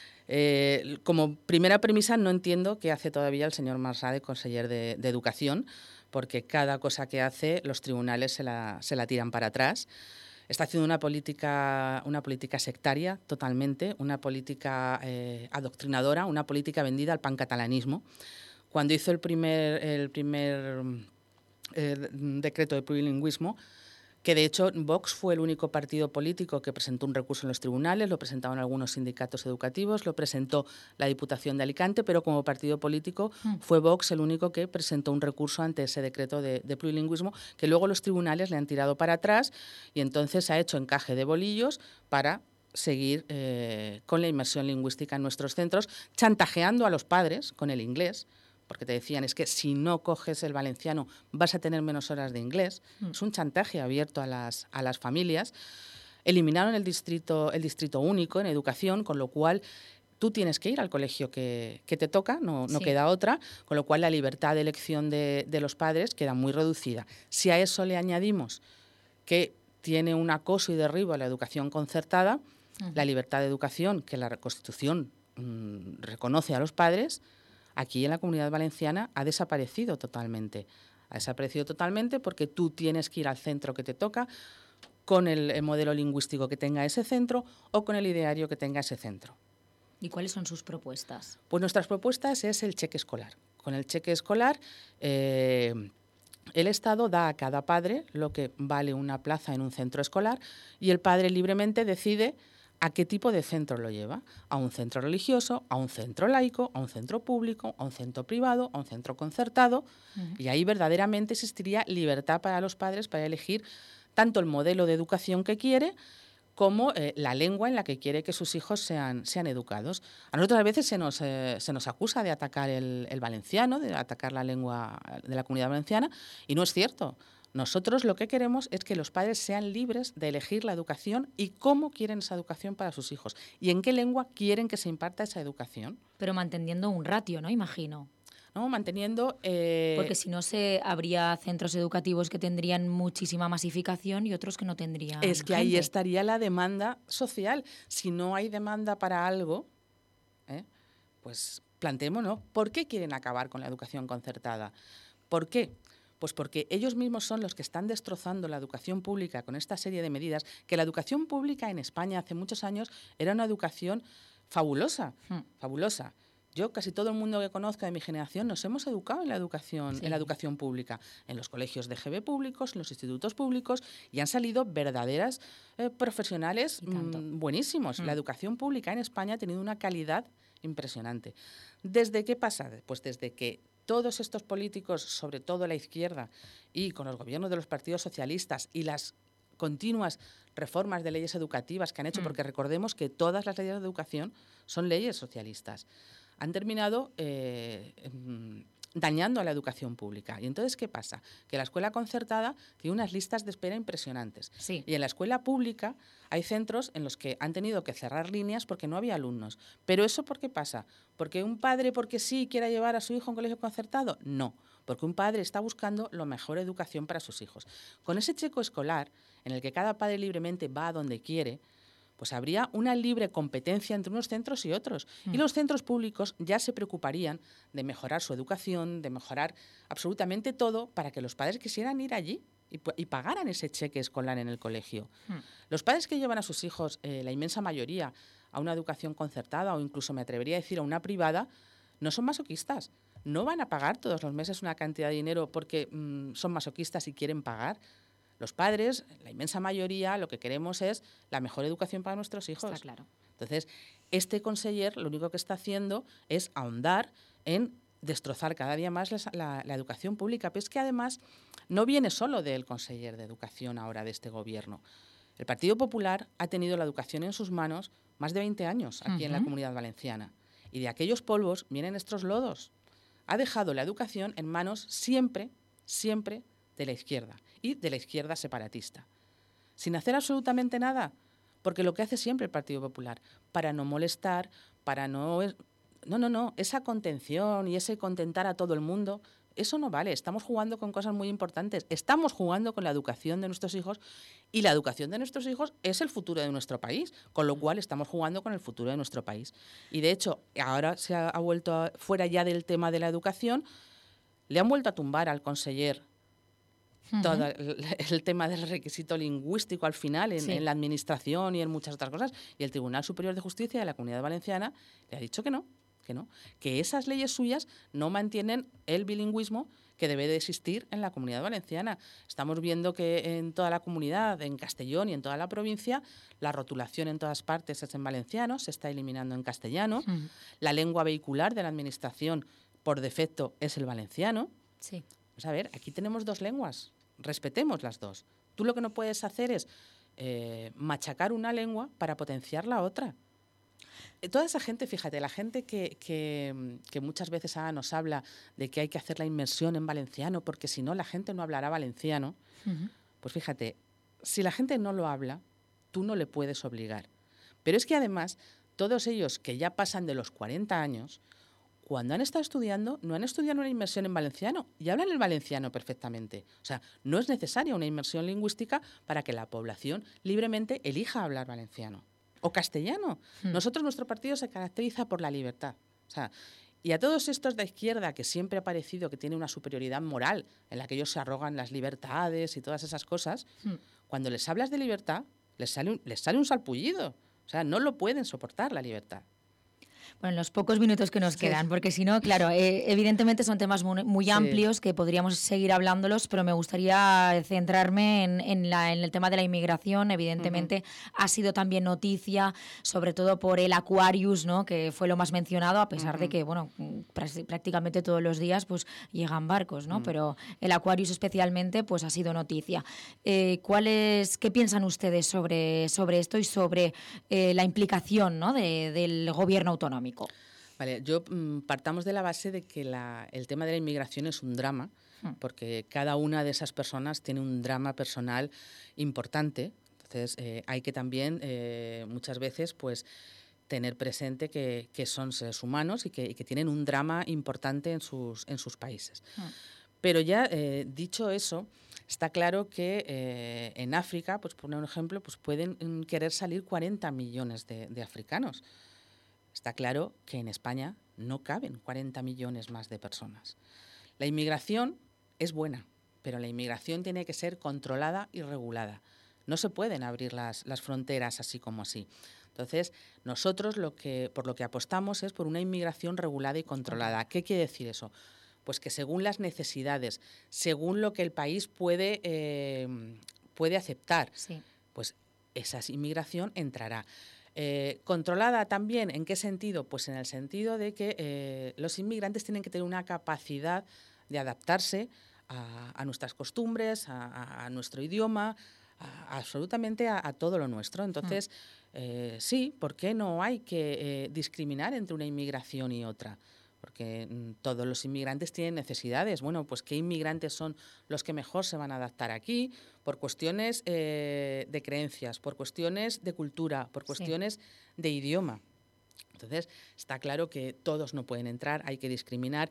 Eh, como primera premisa, no entiendo qué hace todavía el señor Marsá de conseller de, de Educación, porque cada cosa que hace los tribunales se la, se la tiran para atrás. Está haciendo una política, una política sectaria totalmente, una política eh, adoctrinadora, una política vendida al pancatalanismo. Cuando hizo el primer, el primer eh, decreto de plurilingüismo, que de hecho Vox fue el único partido político que presentó un recurso en los tribunales, lo presentaron algunos sindicatos educativos, lo presentó la Diputación de Alicante, pero como partido político mm. fue Vox el único que presentó un recurso ante ese decreto de, de plurilingüismo, que luego los tribunales le han tirado para atrás y entonces ha hecho encaje de bolillos para seguir eh, con la inmersión lingüística en nuestros centros, chantajeando a los padres con el inglés, porque te decían, es que si no coges el valenciano vas a tener menos horas de inglés. Mm. Es un chantaje abierto a las, a las familias. Eliminaron el distrito, el distrito único en educación, con lo cual tú tienes que ir al colegio que, que te toca, no, no sí. queda otra, con lo cual la libertad de elección de, de los padres queda muy reducida. Si a eso le añadimos que tiene un acoso y derribo a la educación concertada, uh-huh. la libertad de educación que la Constitución mmm, reconoce a los padres, aquí en la Comunidad Valenciana ha desaparecido totalmente. Ha desaparecido totalmente porque tú tienes que ir al centro que te toca con el, el modelo lingüístico que tenga ese centro o con el ideario que tenga ese centro. ¿Y cuáles son sus propuestas? Pues nuestras propuestas es el cheque escolar. Con el cheque escolar, eh, el Estado da a cada padre lo que vale una plaza en un centro escolar y el padre libremente decide ¿a qué tipo de centro lo lleva? ¿A un centro religioso, a un centro laico, a un centro público, a un centro privado, a un centro concertado? Uh-huh. Y ahí verdaderamente existiría libertad para los padres para elegir tanto el modelo de educación que quiere como eh, la lengua en la que quiere que sus hijos sean, sean educados. A nosotros a veces se nos, eh, se nos acusa de atacar el, el valenciano, de atacar la lengua de la Comunidad Valenciana, y no es cierto. Nosotros lo que queremos es que los padres sean libres de elegir la educación y cómo quieren esa educación para sus hijos y en qué lengua quieren que se imparta esa educación. Pero manteniendo un ratio, ¿no? Imagino. No, manteniendo... Eh... Porque si no, se habría centros educativos que tendrían muchísima masificación y otros que no tendrían. Es que gente. Ahí estaría la demanda social. Si no hay demanda para algo, ¿eh? pues planteémonos, ¿por qué quieren acabar con la educación concertada? ¿Por qué? Pues porque ellos mismos son los que están destrozando la educación pública con esta serie de medidas, que la educación pública en España hace muchos años era una educación fabulosa, hmm. fabulosa. Yo, casi todo el mundo que conozco de mi generación, nos hemos educado en la educación, sí. en la educación pública, en los colegios de G B públicos, en los institutos públicos, y han salido verdaderas eh, profesionales mmm, buenísimos. Hmm. La educación pública en España ha tenido una calidad impresionante. ¿Desde qué pasa? Pues desde que todos estos políticos, sobre todo la izquierda, y con los gobiernos de los partidos socialistas y las continuas reformas de leyes educativas que han hecho, mm. porque recordemos que todas las leyes de educación son leyes socialistas, han terminado eh, dañando a la educación pública. Y entonces, ¿qué pasa? Que la escuela concertada tiene unas listas de espera impresionantes. Sí. Y en la escuela pública hay centros en los que han tenido que cerrar líneas porque no había alumnos. ¿Pero eso por qué pasa? ¿Porque un padre, porque sí, quiera llevar a su hijo a un colegio concertado? No, porque un padre está buscando la mejor educación para sus hijos. Con ese cheque escolar, en el que cada padre libremente va a donde quiere, pues habría una libre competencia entre unos centros y otros. Mm. Y los centros públicos ya se preocuparían de mejorar su educación, de mejorar absolutamente todo para que los padres quisieran ir allí. y, y pagaran ese cheque escolar en el colegio. Hmm. Los padres que llevan a sus hijos, eh, la inmensa mayoría, a una educación concertada o incluso me atrevería a decir a una privada, no son masoquistas. No van a pagar todos los meses una cantidad de dinero porque mmm, son masoquistas y quieren pagar. Los padres, la inmensa mayoría, lo que queremos es la mejor educación para nuestros hijos. Está claro. Entonces, este conseller lo único que está haciendo es ahondar en destrozar cada día más la, la, la educación pública. Pero es que además no viene solo del conseller de Educación ahora de este gobierno. El Partido Popular ha tenido la educación en sus manos más de veinte años aquí uh-huh. en la Comunidad Valenciana. Y de aquellos polvos vienen estos lodos. Ha dejado la educación en manos siempre, siempre de la izquierda y de la izquierda separatista. Sin hacer absolutamente nada, porque lo que hace siempre el Partido Popular, para no molestar, para no... No, no, no, esa contención y ese contentar a todo el mundo, eso no vale. Estamos jugando con cosas muy importantes. Estamos jugando con la educación de nuestros hijos y la educación de nuestros hijos es el futuro de nuestro país, con lo cual estamos jugando con el futuro de nuestro país. Y de hecho, ahora se ha, ha vuelto a, fuera ya del tema de la educación, le han vuelto a tumbar al conseller uh-huh. todo el, el tema del requisito lingüístico al final en, sí. en la administración y en muchas otras cosas, y el Tribunal Superior de Justicia de la Comunidad Valenciana le ha dicho que no. Que no, que esas leyes suyas no mantienen el bilingüismo que debe de existir en la Comunidad Valenciana. Estamos viendo que en toda la comunidad, en Castellón y en toda la provincia, la rotulación en todas partes es en valenciano, se está eliminando en castellano. Sí. La lengua vehicular de la Administración, por defecto, es el valenciano. Sí. Pues a ver, aquí tenemos dos lenguas, respetemos las dos. Tú lo que no puedes hacer es eh, machacar una lengua para potenciar la otra. Toda esa gente, fíjate, la gente que, que, que muchas veces ah, nos habla de que hay que hacer la inmersión en valenciano porque si no la gente no hablará valenciano, uh-huh. pues fíjate, si la gente no lo habla, tú no le puedes obligar. Pero es que además, todos ellos que ya pasan de los cuarenta años, cuando han estado estudiando, no han estudiado una inmersión en valenciano y hablan el valenciano perfectamente. O sea, no es necesaria una inmersión lingüística para que la población libremente elija hablar valenciano. O castellano. Hmm. Nosotros, nuestro partido se caracteriza por la libertad. O sea, y a todos estos de izquierda que siempre ha parecido que tiene una superioridad moral en la que ellos se arrogan las libertades y todas esas cosas, hmm. cuando les hablas de libertad, les sale un, les sale un salpullido. O sea, no lo pueden soportar la libertad. Bueno, en los pocos minutos que nos sí. quedan, porque si no, claro, eh, evidentemente son temas muy, muy sí. amplios que podríamos seguir hablándolos, pero me gustaría centrarme en, en, la, en el tema de la inmigración. Evidentemente uh-huh. ha sido también noticia, sobre todo por el Aquarius, ¿no?, que fue lo más mencionado, a pesar uh-huh. de que, bueno, prácticamente todos los días pues llegan barcos, ¿no? Uh-huh. Pero el Aquarius especialmente pues ha sido noticia. Eh, ¿cuál es, ¿Qué piensan ustedes sobre, sobre esto y sobre eh, la implicación, ¿no?, de, del gobierno autonómico? Vale, yo mm, partamos de la base de que la, el tema de la inmigración es un drama, hmm. porque cada una de esas personas tiene un drama personal importante. Entonces, eh, hay que también eh, muchas veces pues tener presente que, que son seres humanos y que, y que tienen un drama importante en sus, en sus países. Hmm. Pero ya eh, dicho eso, está claro que eh, en África, pues por un ejemplo, pues pueden querer salir cuarenta millones de, de africanos. Está claro que en España no caben cuarenta millones más de personas. La inmigración es buena, pero la inmigración tiene que ser controlada y regulada. No se pueden abrir las, las fronteras así como así. Entonces, nosotros lo que, por lo que apostamos es por una inmigración regulada y controlada. ¿Qué quiere decir eso? Pues que según las necesidades, según lo que el país puede, eh, puede aceptar, sí. pues esa inmigración entrará. Eh, controlada también, ¿en qué sentido? Pues en el sentido de que eh, los inmigrantes tienen que tener una capacidad de adaptarse a, a nuestras costumbres, a, a, a nuestro idioma, a, absolutamente a, a todo lo nuestro. Entonces, eh, sí, ¿por qué no hay que eh, discriminar entre una inmigración y otra? Porque mm, todos los inmigrantes tienen necesidades. Bueno, pues ¿qué inmigrantes son los que mejor se van a adaptar aquí? Por cuestiones eh, de creencias, por cuestiones de cultura, por cuestiones sí. de idioma. Entonces, está claro que todos no pueden entrar, hay que discriminar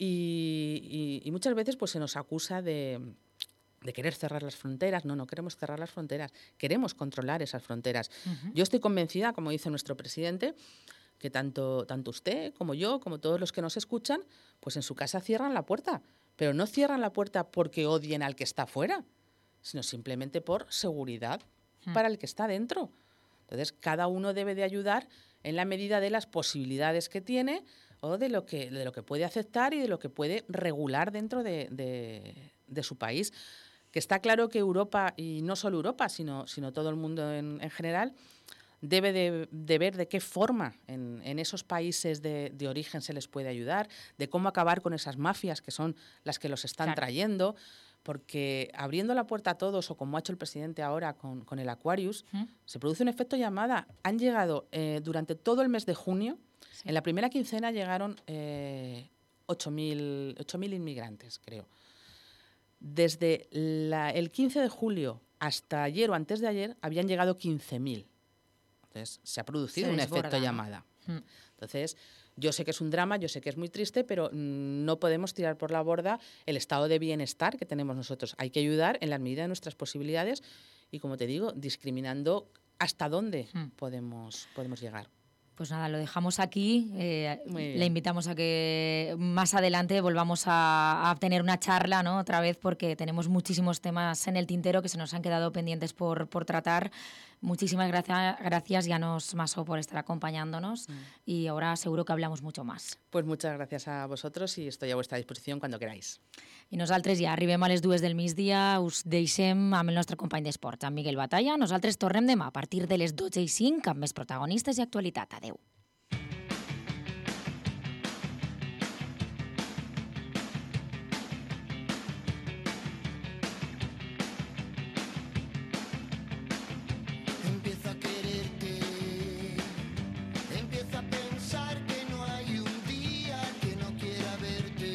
y, y, y muchas veces pues, se nos acusa de, de querer cerrar las fronteras. No, no queremos cerrar las fronteras, queremos controlar esas fronteras. Uh-huh. Yo estoy convencida, como dice nuestro presidente, que tanto, tanto usted como yo, como todos los que nos escuchan, pues en su casa cierran la puerta, pero no cierran la puerta porque odien al que está fuera, sino simplemente por seguridad Hmm. para el que está dentro. Entonces, cada uno debe de ayudar en la medida de las posibilidades que tiene o de lo que, de lo que puede aceptar y de lo que puede regular dentro de, de, de su país. Que está claro que Europa, y no solo Europa, sino, sino todo el mundo en, en general, debe de, de ver de qué forma en, en esos países de, de origen se les puede ayudar, de cómo acabar con esas mafias que son las que los están Claro. trayendo, porque abriendo la puerta a todos, o como ha hecho el presidente ahora con, con el Aquarius, ¿Mm? se produce un efecto llamada. Han llegado eh, durante todo el mes de junio, Sí. en la primera quincena llegaron eh, ocho mil inmigrantes, creo. Desde la- el quince de julio hasta ayer o antes de ayer habían llegado quince mil. Entonces, se ha producido Se un desborda, efecto ¿no? llamada. Mm. Entonces, yo sé que es un drama, yo sé que es muy triste, pero mm, no podemos tirar por la borda el estado de bienestar que tenemos nosotros. Hay que ayudar en la medida de nuestras posibilidades y, como te digo, discriminando hasta dónde Mm. podemos, podemos llegar. Pues nada, lo dejamos aquí. Eh, Muy bien. le invitamos a que más adelante volvamos a, a tener una charla, ¿no? Otra vez, porque tenemos muchísimos temas en el tintero que se nos han quedado pendientes por, por tratar. Muchísimas gracias, gracias Llanos Massó, por estar acompañándonos Mm. y ahora seguro que hablamos mucho más. Pues muchas gracias a vosotros y estoy a vuestra disposición cuando queráis. I nosaltres ja arribem a les dues del migdia, us deixem amb el nostre company d'esports, en Miguel Batalla. Nosaltres tornem demà a partir de les dotze i cinc amb més protagonistes i actualitat. Adeu. Empiezo a quererte, empiezo a pensar que no hay un día que no quiera verte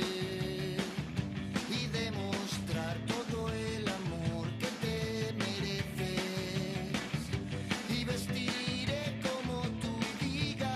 y demostrar todo el amor que te mereces y vestiré como tú digas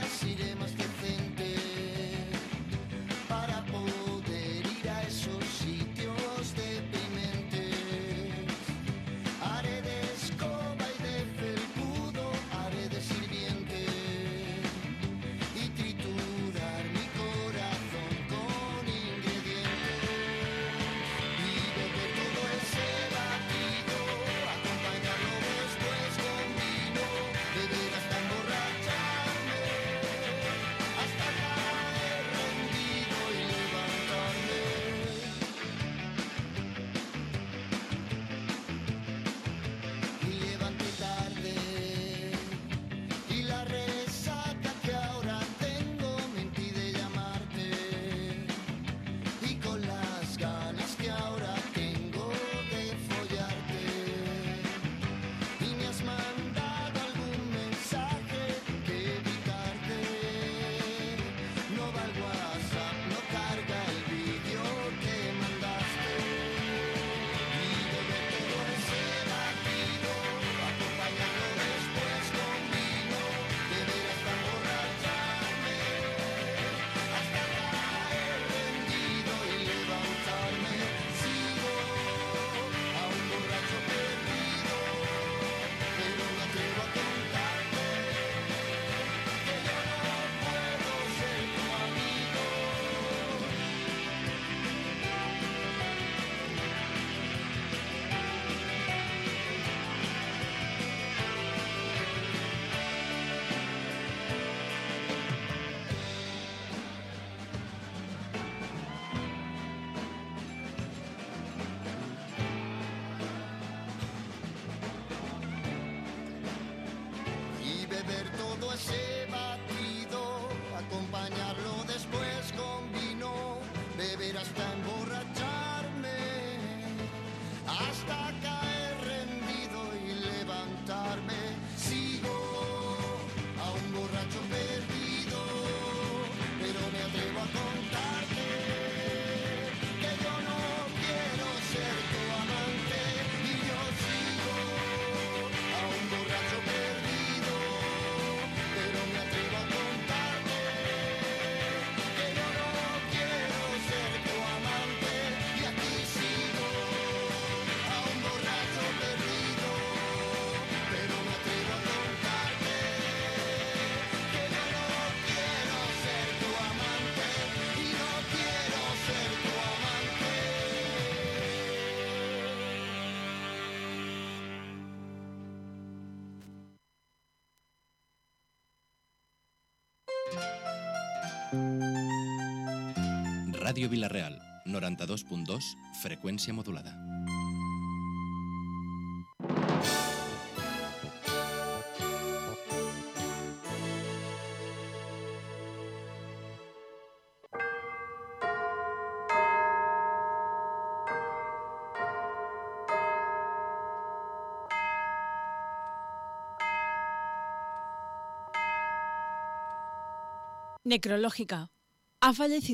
Ràdio Vila-real, noranta-dos punt dos, freqüència modulada. Necrológica. Ha fallecido